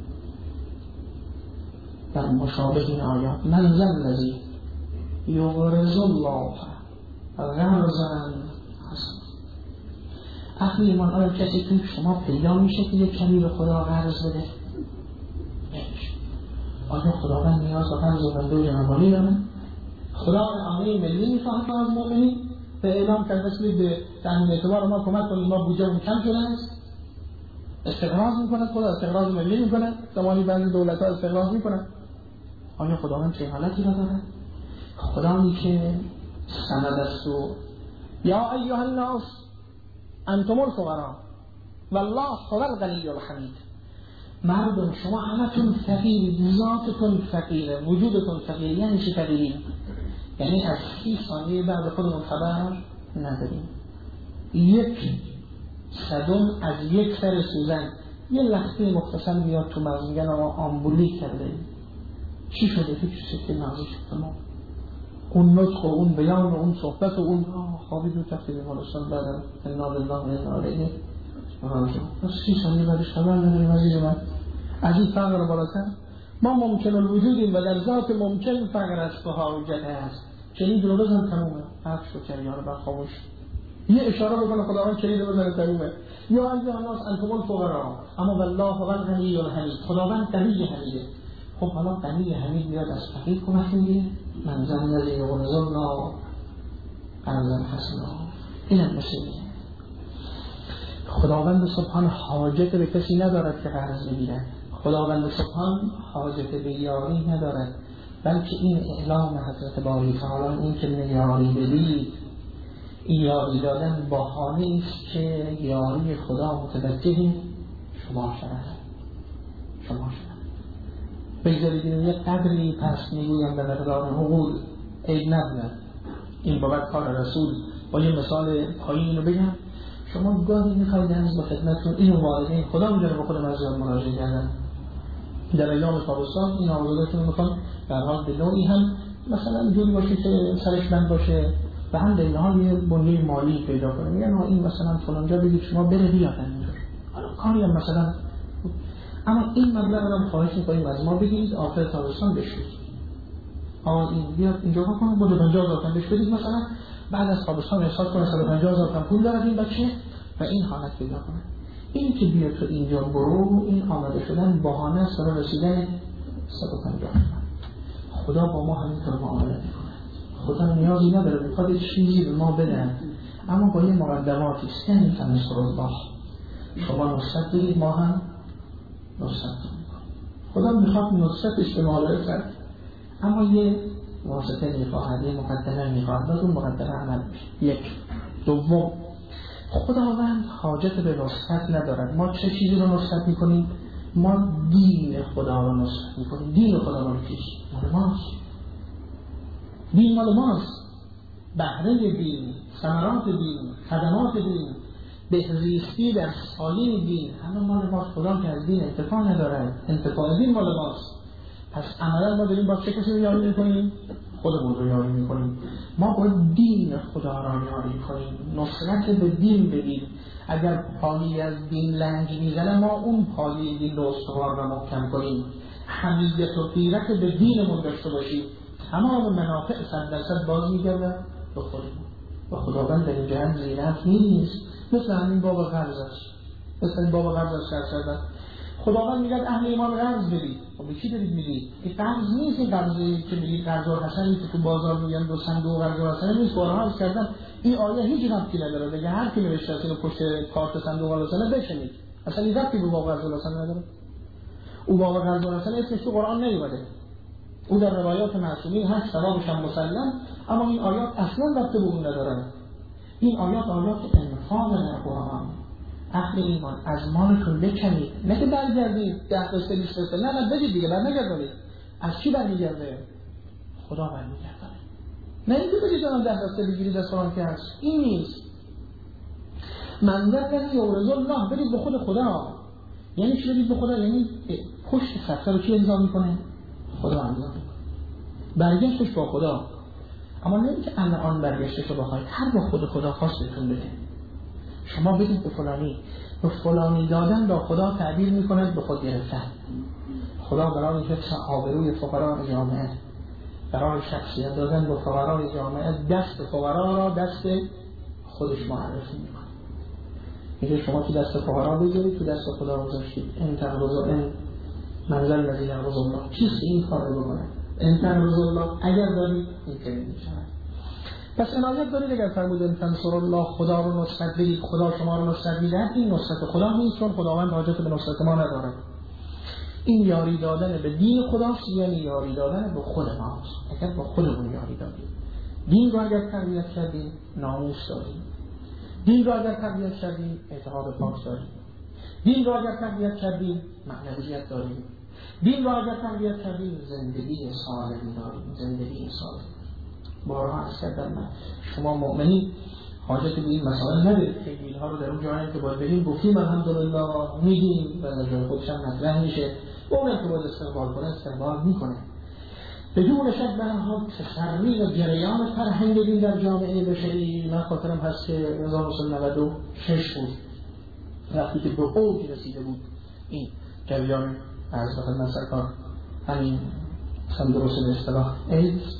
در مشابه این آیات من ذا الذی یقرض الله قرضا حسنا. اهل ایمان، آیا کسی تو شما پیدا میشه که یک کمی به خدا قرض بده؟ نمیشه. آیا خداوند نیاز به قرض بنده و جنابالی داره؟ خدا عامه ملی میخواهد از مؤمنین به اعلام کرده است به تامین اعتبار ما کمک کنید، ما بودجه کم شده است. استقراض میکنه، خدا استقراض ملی میکنه، زمانی بعضی دولت ها استقراض میکنه. آیا خداوند چه حالتی را داره؟ خدایی که سند است و یا ایها الناس انتم الفقراء والله هو الغنی الحمید. مردم شما همتون فقیرید، ذاتتون فقیره، وجودتون فقیره. یعنی چی فقیرین؟ یعنی از سی ثانیه بعد خودمون خبر نداریم. یک صدم از یک سر سوزن یه لخته مختصر میاد تو مغز، میگن آقا آمبولی کرده. چی شده؟ هیچ سکه مغزی شده. ما اون نطق و اون بیان و اون صحبت و اون خوابید و تختی بیمارستان بعدم انا لله و انا الیه راجعون. بس سی ثانیه بعدش خبر نداریم. عزیز من، از این فقر بالاتر ما ممکن الوجودیم و در ذات ممکن فقر است و حاجت است. کلید رو بزن تمومه، حرف شو کریانه بر خاموش. یه اشاره بکنه خداوند کلید رو بزنه تمومه. یا ایها الناس انتم الفقراء اما والله هو الغنی الحمید. خداوند غنی حمیده. خب حالا غنی حمید میاد از فقیر کمک میگیره. من ذا الذی یقرض الله قرضا حسنا. اینم مسئله. خداوند سبحان حاجت به کسی ندارد که قرض بگیرد. خداوند سبحان حاجت به یاری ندارد، بلکه این اعلام حضرت باری تعالی این که یاری بدید، یاری دادن بهانه است که یاری خدا متوجه شما شود. شما شود بگذارید این یک قدری پس میگویم به مقدار حقوق عیب ندارد. این بابت کار رسول. با یه مثال پایین رو بگم، شما گاهی میخواید از با خدمتتون این والدین خدا میداره به خودم از یاد مراجعه کردن در ایام تابستان این آوازاتون رو میخوام در حال به نوعی هم مثلا جوری باشه که سرش بند باشه و هم در حال یه بنیه مالی پیدا کنه، میگن این مثلا فلانجا بگید شما بره بیاد اینجا، حالا کاری هم مثلا، اما این مبلغ رو خواهش می‌کنیم از ما بگیرید آخر تابستان بشید، آقا این بیاد اینجا کنه بده پنجاه هزار تومان بهش بدید، مثلا بعد از تابستان احساس کنه صد و پنجاه هزار تومان پول داره این بچه و این حالت پیدا کنه. این که بیاد تو اینجا برو، این آماده شدن بهانه است برای رسیدن صد و پنجاه تومان. خدا با ما همینطور معامله میکنه. خدا نیازی نداره میخواد چیزی به ما بدن، اما با یه مقدماتی است. یعنی تنصر الله، شما نصرت بدید ما هم نصرت میکنیم. خدا میخواد نصرتش به ما برسد، اما یه واسطه میخواهد، یه مقدمه میخواهد، اون مقدمه عمل میشه. یک. دوم، خداوند حاجت به نصرت ندارد. ما چه چیزی رو نصرت میکنیم؟ ما دین خدا رو نصرت میکنیم. دین خدا رو پیش مال ماست، دین مال ماست، بهره دین، ثمرات دین، خدمات دین، بهزیستی در سالین دین، همه مال ماست. خدا که از دین انتفاع ندارد، انتفاع دین مال ماست. پس عملا ما داریم با چه کسی رو یاری میکنیم؟ خودمون رو یاری میکنیم. ما باید دین خدا را یاری کنیم، نصرت به دین بدیم. اگر پایی از دین لنگ میزنه ما اون پایی دین رو استوار و محکم کنیم، حمیت و غیرت به دینمون داشته باشیم. تمام منافع صد درصد باز میگرده به خودمون و خداوند در این جهت زینت نیست. مثل همین باب قرض است، مثل این باب قرض است شرط شده. خداوند میگه اهل ایمان قرض بدید. خب به کی دارید میدید؟ این قرض نیست، این قرضی که میگید قرض حسنی که تو بازار میگن دو صندوق قرض حسنی نیست. بارها عرض کردم این آیه هیچ ربطی نداره. دیگه هر کی نوشته است اینو پشت کارت صندوق حسنی بشنید، اصلا این ربطی به باب قرض حسنی نداره. او باب قرض حسنی اسمش تو قرآن نیومده، او در روایات معصومین هست، ثوابش هم مسلم، اما این آیات اصلا ربطی به اون نداره. این آیات آیات انفاق قرآن. اهل ایمان از مالتون بکنید، نه که برگردید ده تا سه بیست تا، نه نه بدید دیگه، برنگردید. از چی برمیگرده؟ خدا برمیگردونه. نه اینکه بدید آن ده تا سه بگیرید از فلان که هست، این نیست. منظر یعنی یورز الله، بدید به خود خدا. یعنی چی بدید به خدا؟ یعنی پشت خطه رو کی انجام میکنه؟ خدا انجام میکنه. برگشتش با خدا. اما نه اینکه الان برگشتش رو بخواید، هر با خود خدا خواست بهتون بده. شما بدید به فلانی، به فلانی دادن با خدا تعبیر میکند به خود گرفتن. خدا برای حفظ آبروی فقرای جامعه، برای شخصیت دادن به فقرای جامعه، دست فقرا را دست خودش معرفی میکنه. میگه شما تو دست فقرا بگیرید، تو دست خدا گذاشتید. ان تقرضوا ان منزل الذی یقرض الله، چیست این کار رو بکنه؟ ان تقرضوا الله، اگر دارید این که میشود. پس عنایت دارید اگر فرمودن تنصر الله، خدا رو نصرت بدید، خدا شما رو نصرت میده. این نصرت خدا نیست، چون خداوند حاجت به نصرت ما نداره. این یاری دادن به دین خداست، یعنی یاری دادن به خود ماست. اگر با خودمون یاری دادیم، دین رو اگر تربیت کردیم ناموس داریم، دین رو اگر تربیت کردیم اعتقاد پاک داریم، دین رو اگر تربیت کردیم معنویت داریم، دین رو اگر تربیت کردیم زندگی سالمی داریم، زندگی سالم. بارها عرض کردم من شما مؤمنین حاجت به این مسائل ندارید که اینها رو در اون جایی که باید بریم گفتیم الحمدلله میگیم و در جای خودش هم مطرح میشه، اون که باید استقبال کنه استقبال میکنه. بدون شک به هر حال تسری و جریان فرهنگ دین در جامعه بشری، من خاطرم هست که هزار و نهصد و نود و شش بود وقتی که به اوج رسیده بود این جریان از خدمت سرکار همین مثلا درست به اصطلاح ایدز،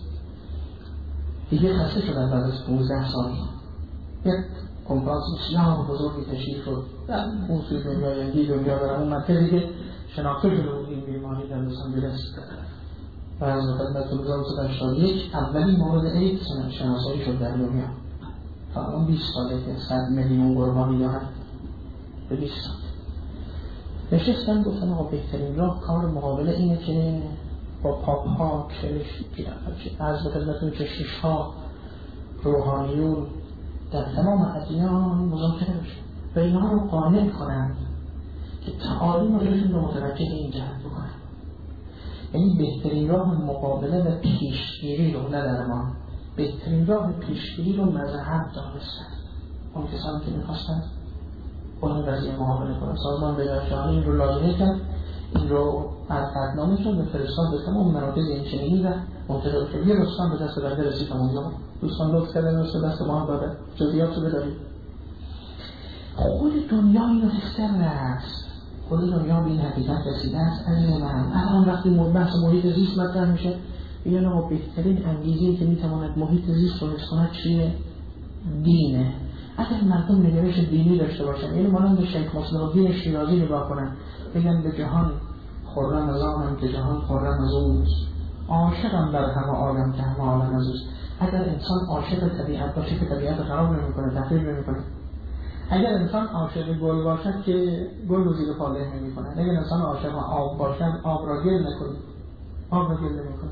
دیگه خسته شدن بعد از پانزده سال یک کنفرانس بسیار بزرگی تشکیل شد در اون سوی دنیا، یعنی دنیا در اون منطقه که شناخته شده بود این بیماری در لس آنجلس و از خدمت هزار و نهصد و هشتاد و یک اولین مورد ایدز شناسایی شد در دنیا. تا الان بیست ساله که صد میلیون قربانی دارن، به بیست سال نشستن گفتن آقا بهترین راه کار مقابله اینه که با پاپ ها، از به خدمتون کشیش ها، روحانیون در تمام ادیان مذاکره بشه و اینها رو قانع کنند که تعالیم خودشون رو متوجه این جهت بکنن. یعنی بهترین راه مقابله و پیشگیری رو نه در ما، بهترین راه پیشگیری رو مذهب دانستن. اون کسانی که میخواستن با این قضیه مقابله کنن، سازمان بین‌المللی جهانی این رو لازمه کرد، این رو از قدنامه شد و فرستاد به تمام مناطق اینچنینی و منتظر شد. یه رستم به دست بنده رسید اونجا. دوستان لطف کردن رسید دست ما هم داده. جزئیات رو بدارید. خود دنیا این سر است. خود دنیا به این حقیقت رسیده است. عزیز من الان وقتی بحث محیط زیست مطرح میشه، یعنی ما بهترین انگیزه‌ای که میتواند محیط زیست رو حفظ کند چیه؟ دینه. اگر مردم نگرش دینی داشته باشن، یعنی مانند شیخ مسلم الدین شیرازی نگاه کنن، بگن به جهان خرم از آنم که جهان خرم از اوست، عاشقم در همه عالم که همه عالم از اوست. اگر انسان عاشق طبیعت باشه که طبیعت رو خراب نمی‌کنه، تخریب نمی‌کنه. اگر انسان عاشق گل باشد که گل رو زیر پا له نمی‌کنه. اگر انسان عاشق آب باشد آب را گل نکنه، آب را گل نمی‌کنه.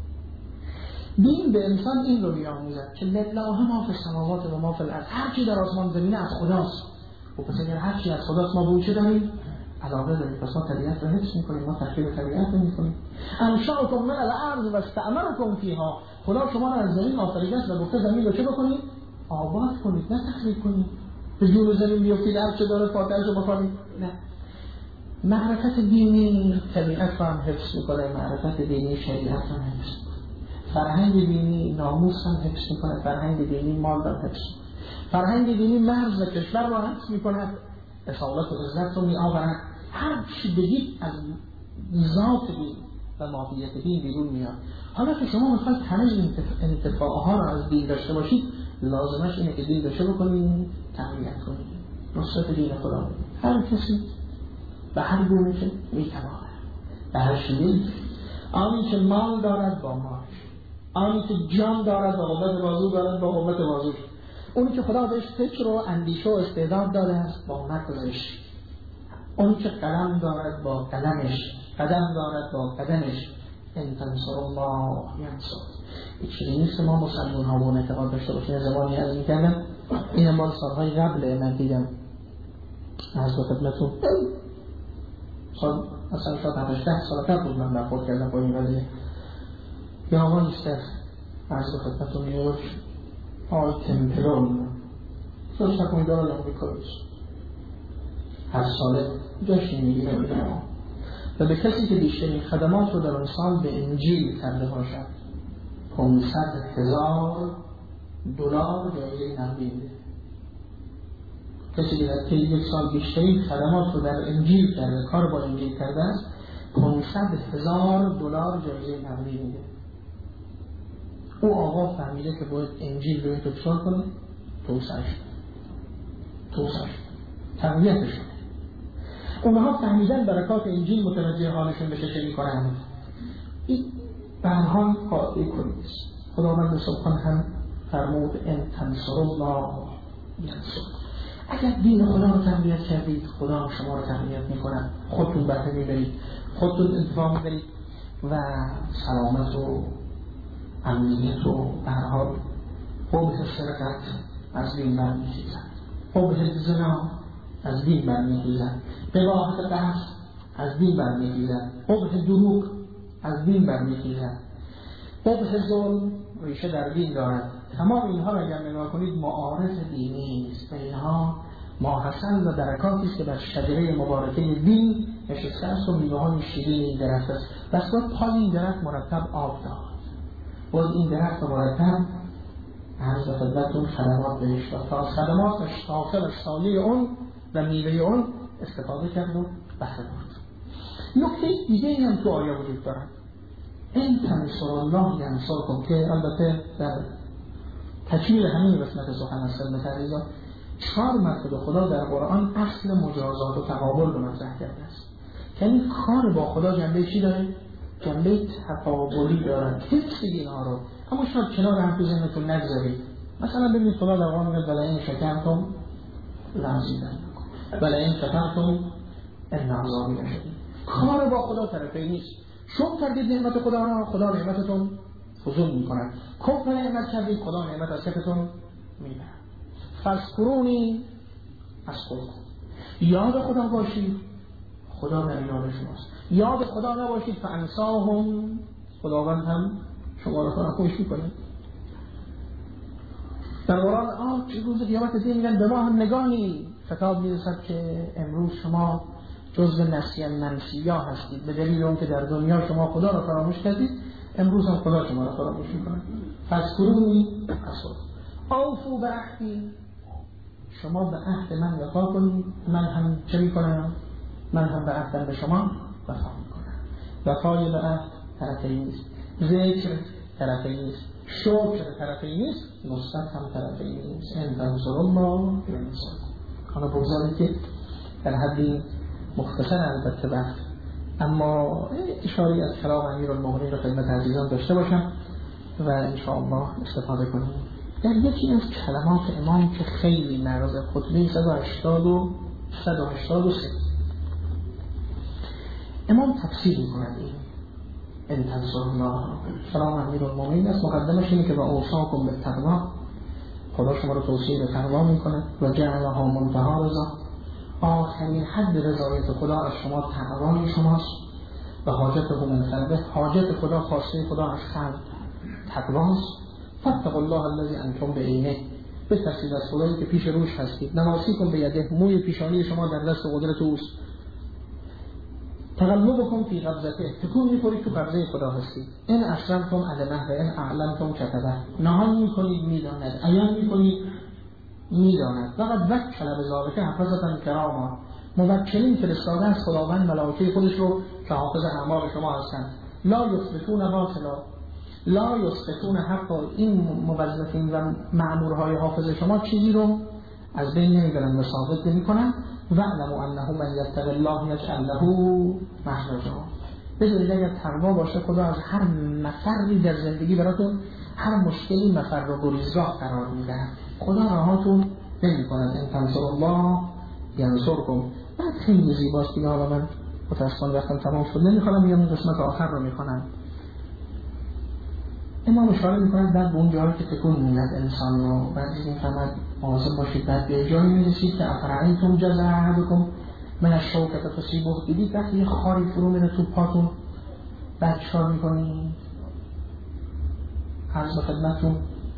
دین به انسان این رو می‌آموزد که لله ما فی السماوات و ما فی الارض، هر چی در آسمان زمین از خداست. و پس اگر هر چی از خداست ما به اون چه داریم؟ علاقه داریم. پس ما طبیعت رو حفظ می‌کنیم، ما تخریب طبیعت نمی‌کنیم. انشأکم من الارض و استعمرکم فیها، خدا شما را از زمین آفریده است و گفته زمین رو چه بکنید؟ آباد کنید، نه تخریب کنید. به جون زمین بیفتید هر چه داره فاتحه‌اش رو بخونید. نه. معرفت دینی طبیعت رو هم حفظ می‌کنه، معرفت دینی شریعت رو هم حفظ می‌کنه. فرهنگ دینی ناموس هم حفظ می‌کنه، فرهنگ دینی مال رو حفظ می‌کنه. فرهنگ دینی مرز کشور رو حفظ می‌کند، اصالت و عزت رو می‌آورد. هر چی بگید از ذات دین و ماهیت دین بیرون میاد. حالا که شما می‌خواید همه این انتفاعها رو از دین داشته باشید، لازمش اینه که دین داشته بکنید، تقویت کنید، نصرت دین خدا بدید. هر کسی به هر گونه که می‌تواند، به هر شیوهی، آنی که مال دارد با مالش، آنی که جان دارد با قوت بازو دارد با قوت بازوش، اونی که خدا بهش فکر و اندیشه و استعداد داده است با نقلش، اونی که قلم دارد با قلمش، قدم دارد با قدمش. ان تنصر الله ینصر. این چیزی نیست که ما مسلمان ها اون اعتقاد داشته باشیم. زمانی از این کردم این مال سالهای قبل من دیدم از دو خدمتون سال مثلا شاید هشده سال قبل بود من برخورد کردم با این قضیه. یا آقا نیستر از دو خدمتون نیوش آقای تمپلون سوش نکنید دارد امریکاییش هر ساله جاشی میگیره میگیره و به کسی که بیشترین خدمات رو در اون سال به انجیل کرده باشد پانصد هزار دلار جایزه نقدی میده. کسی که در طی یک سال بیشترین خدمات رو در انجیل کرده، کار با انجیل کرده است، پانصد هزار دلار جایزه نقدی میده. او آقا فهمیده که باید انجیل رو انتشار کنه، توسعه‌اش توسعه‌اش تقویتش کنه. اونها فهمیدن برکات انجیل متوجه حالشون بشه چه میکنن. این به هر حال قاعده کلی است. خداوند سبحان هم فرمود ان تنصر الله ینصر. اگر دین خدا رو تقویت کردید خدا شما رو تقویت میکنه، خودتون بهره میبرید، خودتون انتفاع میبرید و سلامت و امنیت و به هر حال قبح سرقت از دین برمیخیزد، قبح زنا از دین برمیخیزد، قباحت قتل از دین برمیخیزد، قبح دروغ از دین برمیخیزد، قبح ظلم ریشه در دین دارد. تمام اینها را اگر نگاه کنید معارف دینی است و اینها ماحصل و درکاتی است که بر شجره مبارکه دین نشسته است و میوه‌های شیرین این درخت است. بس باید پای این درخت مرتب آب داد، باید این درخت مرتب عرض خدمتتون خدمات بهش داد تا خدمات شاخص از سایه اون و میوه اون استفاده کرد و بهره برد. نکته دیگه این هم تو آیه وجود دارد، این تنصر الله ینصرکم، که البته در تکمیل همین قسمت سخن از سلم تریزا چهار مرتبه خدا در قرآن اصل مجازات و تقابل رو مطرح کرده است. یعنی کار با خدا جنبه چی داره؟ جنبه تقابلی دارد. حفظ اینها رو اما شاید کنار هم تو ذهنتون نگذارید. مثلا ببینید خدا در قرآن میگه ولئن شکرتم لازیدنکم ولئن کفرتم ان عذابی لشدید. کار با خدا طرفی نیست. شکر کردید نعمت خدا را، خدا نعمتتون فزون می‌کند. کفر نعمت کردید، خدا نعمت از کفتون می‌برد. فذکرونی اذکرکم. یاد خدا باشید، خدا در یاد شماست. یاد خدا نباشید فانساهم، خداوند هم شما را فراموش می‌کنه. در قرآن آه چه روز قیامت دین میگن به ما هم نگاهی خطاب می‌رسد که امروز شما جزء نسیان منسیا هستید به دلیل اون که در دنیا شما خدا را فراموش کردید. امروز هم خدا شما را فراموش میکنه. فاذکرونی اذکرکم. اوفوا بعهدی، شما به عهد من وفا کنید، من هم چه میکنم؟ من هم به عهدم به شما وفا میکنم. وفای به عهد طرفی نیست، ذکر طرفی نیست، شکر طرفی نیست، نصرت هم طرفی نیست. ان تنصروا الله ینصرکم. حالا بگذارید که در حدی مختصر البته وقت، اما اشاره از کلام امیرالمؤمنین رو خدمت عزیزان داشته باشم و انشاءالله استفاده کنیم. در یکی از کلمات امام که خیلی معروض خطبه صد و هشتاد و سه امام تفسیر می‌کند این ان تنصروا الله. کلام امیرالمؤمنین است، مقدمش اینه که با اوصاکم بالتقوی، خدا شما رو توصیه به تقوا میکنه و جعلها منتهی رضا، آخرین حد رضایت خدا از شما تقوای شماست و حاجته من خلقه، حاجت خدا خواسته خدا از خلق تقواست. فاتقوا الله الذی انتم بعینه، بترسید از خدایی که پیش روش هستید. نواسیکم بیده، موی پیشانی شما در دست قدرت اوست. تقلبکم فی قبضته، تکون می‌خورید تو قبضه خدا هستید. این اشرمتم علمه و این اعلمتم کتبه، نهان می‌کنید میداند، عیان می‌کنید میداند. فقط وکل به ذالکه حفظة کراما، موکلین فرستاده از خداوند ملائکه خودش رو که حافظ اعمال شما هستند. لا یثبتون باطلا، لا یثبتون حق، این موظفین و مأمورهای حافظ شما چیزی رو از بین نمیبرن و ثابت نمی‌کنن. واعلموا انه من یتق الله یجعل له مخرجا، بدونید اگر تقوا باشه خدا از هر مفری در زندگی براتون، هر مشکلی مفر و گریزگاه قرار میده. خدا راهاتون نمی‌کنه. ان تنصروا الله ینصرکم. بعد خیلی زیباست دیگه. حالا من متأسفانه وقتم تمام شد نمیخوام میگم، قسمت آخر رو میخونم. امام اشاره میکنند بعد به اون جایی که تکون میدهد انسان رو، بعد این فهمد مواظب باشید. بعد به جایی میرسید که افرعیتم جزع احدکم من الشوکة تصیبه، دیدید وقتی یه خاری فرو میره تو پاتون بعد چیکار میکنید؟ عرض به خدمتتون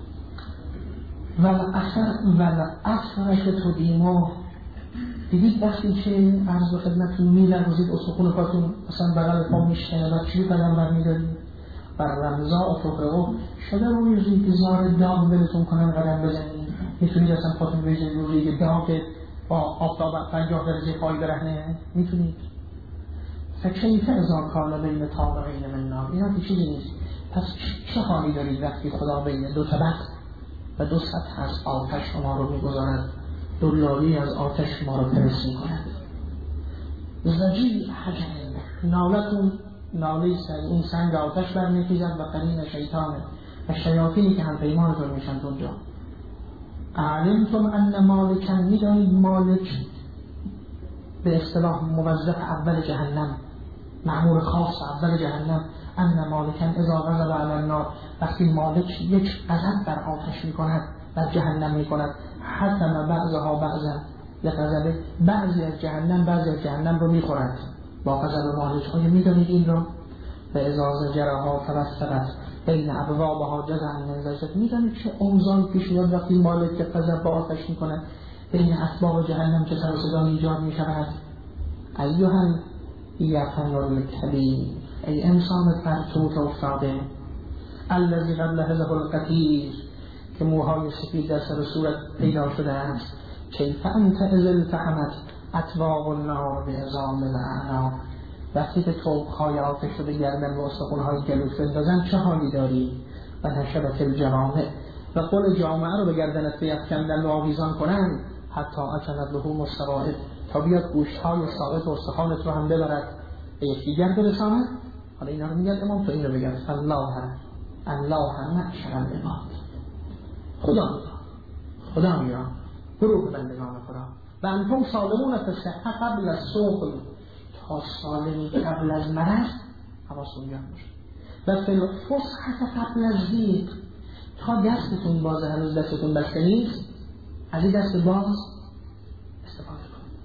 ول اثر ول اثرک تدیمه، دیدید وقتی که عرض به خدمتتون میلرزید استخون پاتون مثلا بغل پا میشکنه و چی قدم برمیدارید؟ بر رمضا افرقه شده روی ریگ زار داغ بلتون کنن قدم بزنید. میتونید اصلا پاتون بزنید روی ریگ داغ با آفتاب پنجاه درجه پای برهنه؟ میتونید. فکیف اذا کان بین طابقین من نار، اینا که چیزی نیست. پس چه حالی دارید وقتی خدا بین دو طبق و دو سطح از آتش شما رو میگذارد، دو لایه از آتش شما رو پرس میکند. زجی حجم نالتون ناله سر اون سنگ آتش برمیخیزد و قرین شیطانه و شیاطینی که هم پیمانتون میشن اونجا. علمتم ان مالکن، میدانید مالک به اصطلاح موظف اول جهنم، مأمور خاص اول جهنم، ان مالکن اذا غضب علی النار، وقتی مالک یک غضب بر آتش میکند بر جهنم میکند، حتم بعضها بعضا لغضبه، بعضی از جهنم بعضی از جهنم رو میخورد با غضب مالک. های میدانید این رو؟ و اذا زجرها فبسطت بین ابوابها جزعا من زجرت، میدانید چه اوضاعی پیش میاد وقتی مالک که غضب با آتش میکند بین اسباب جهنم چه سر و صدا ایجاد میشود. ایها یفنر الکبیر، ای انسان فرتوت افتاده، الذی قبل هذه القتیر، که موهای سفید در سر صورت پیدا شده است. کیف انت اذ التحمت اطواق النار بعظام الاعناق، وقتی که طوق‌های آتش رو به گردن و استخوان‌های گلوت بندازن چه حالی داری؟ و نشبت الجوامع، و قل جامعه رو به گردنت بیفکندن و آویزان کنن، حتی اکلت لحوم السوائد، تا بیاد گوشت‌های ساعد و استخوانت رو هم ببرد به یکدیگر برساند. حالا اینا رو میگن امام تو این رو بگن الله الله معشر العباد، خدا خدا میاد گروه بندگان خدا و انتم سالمون فصحه قبل از سوق، تا سالمی قبل از مرض حواستون جمع باشه، و فی الفسحه قبل از ضیق، تا دستتون بازه هنوز دستتون بسته نیست از این دست باز استفاده کنید.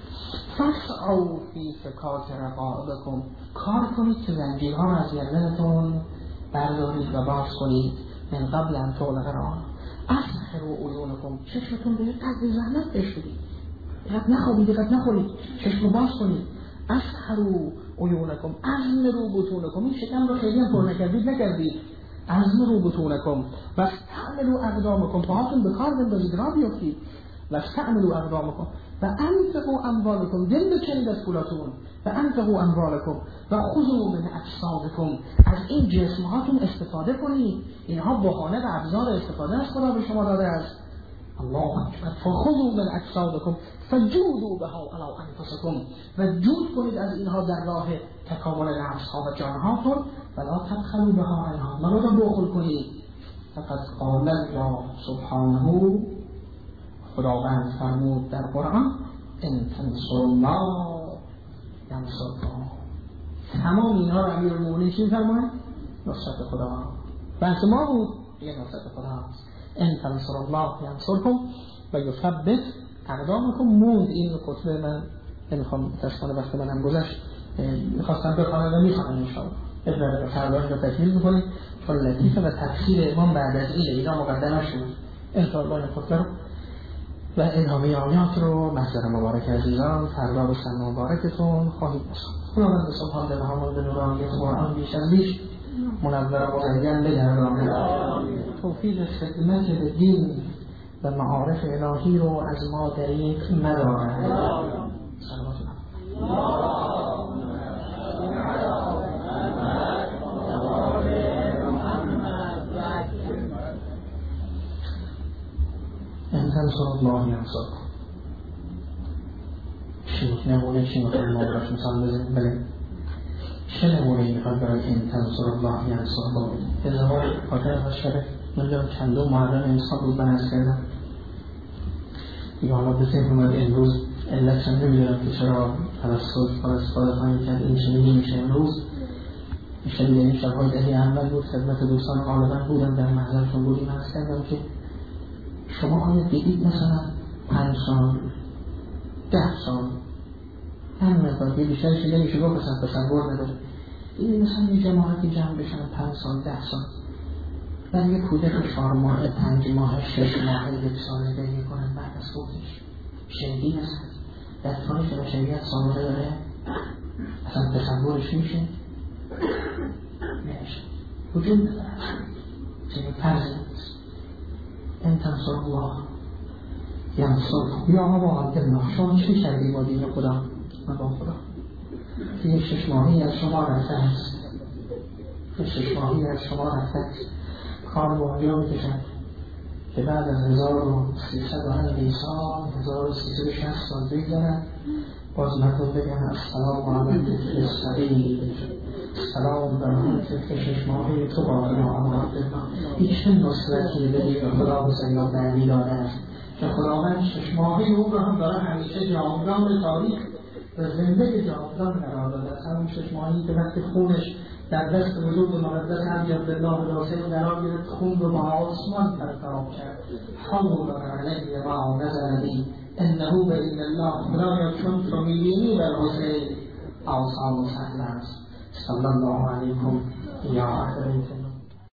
فسعوا فی فکاک رقابکم، کار کنید که زنجیرها از گردنتون بردارید و باز کنید. من قبل ان تغلق راه اسحروا عیونکم، چشمتون به قدر زحمت بشورید، دقت نخوابید، دقت نخورید، چشم باز کنید. اسحروا عیونکم، ازمروا بطونکم، این شکم رو خیلی هم پر نکردید نکردید، ازمروا بطونکم و استعملوا اقدامکم، پاهاتون به کار بندازید، راه بیفتید، و استعملوا اقدامکم و انفقوا اموالکم، دل بکنید از پولاتون، و انفقوا اموالکم و خذوا من اجسادکم، از این جسم هاتون استفاده کنید، اینها بهانه و ابزار استفاده از خدا به شما داده است. الله اکبر. فخذوا من اجسادکم فجودوا بها علی انفسکم، و جود کنید از اینها در راه تکامل نفس ها و جان هاتون، ولا تبخلوا بها عنها، مبادا بخل کنید. فقط قال الله سبحانه، خداوند فرمود در قرآن، ان تنصروا الله ینصرکم. تمام اینها رو امیرالمومنین چی فرمود؟ نصرت خدا. بحث ما بود یه نصرت خدا هست. ان تنصروا الله ینصرکم و یثبت اقدامکم. موند این خطبه من نمیخوام تشکانه وقت منم گذشت، میخواستم بخوانم و میخوانم انشاءالله اداره به فرواهی رو تکمیل بکنیم، چون لطیفه و تفسیر امام بعد از این اینا مقدمه شد انشاءالله این خطبه رو و ادامه آیات رو محضر مبارک عزیزان فردا و سن مبارکتون خواهید بسید. خداوند سبحان دل همون به نورانی قرآن بیش از بیش منور و مزین بگردانه، توفیق خدمت به دین و معارف الهی رو از ما دریغ مدارد. صلوات ان تنصروا الله ینصرکم. چی نمونه چی میخواد ما براش مثال بزنیم؟ بله چه نمونه میخواد برای ان تنصروا الله ینصرکم؟ ازدواج خاطر از شبه نمیدونم چندون محرم انسان بود بحث کردم یا حالا به ذهن اومد امروز علت چند نمیدونم که چرا توسط فرستاده خواهی کرد این چنینی میشه امروز میشه دیگه این شبهای دهی اول بود خدمت دوستان غالبا بودم در محضرشون بودیم هست کردم که شما آیا دیدید مثلا پنج سال ده سال هم مقدار که بیشترش نمیشه گفت اصلا تصور نداره دیدید مثلا یه جماعتی جمع بشن پنج سال ده سال و یه کودک چهار ماه پنج ماه شش ماه یک سال نگهی کنن بعد از خودش شنیدی هست در طوری که شریعت سابقه داره اصلا تصورش میشه نمیشه وجود نداره چنین فرضی نیست. ان تنصروا الله ینصرکم. یا آقا عبدالله شما چی کردی با دین خدا و با خدا که یک شش ماهی از شما رفته است، یک شش ماهی از شما رفته است. کار با آنجا میکشن که بعد از هزار و سیصد و هنگی سال هزار و سیصد و شصت سال بگذارن باز مردم بگن السلام علیکم السلیم سلام بر اون که شش ماهی تو با یا عبدالله. این چه نصرتی بدی به خدا و سیاد دعوی داده است که خداوند شش ماهی او رو هم داره همیشه جاودان تاریخ و زنده جاودان قرار داده است. همون شش ماهی که وقتی خونش در دست وجود مقدس علی عبدالله راسل قرار گرفت خون رو با آسمان پرتاب کرد. حول علیه و نظر بی انه به این الله خدایا چون تو میبینی بر حسین آسان و سهل است. صلی الله علیکم یا اهل بیت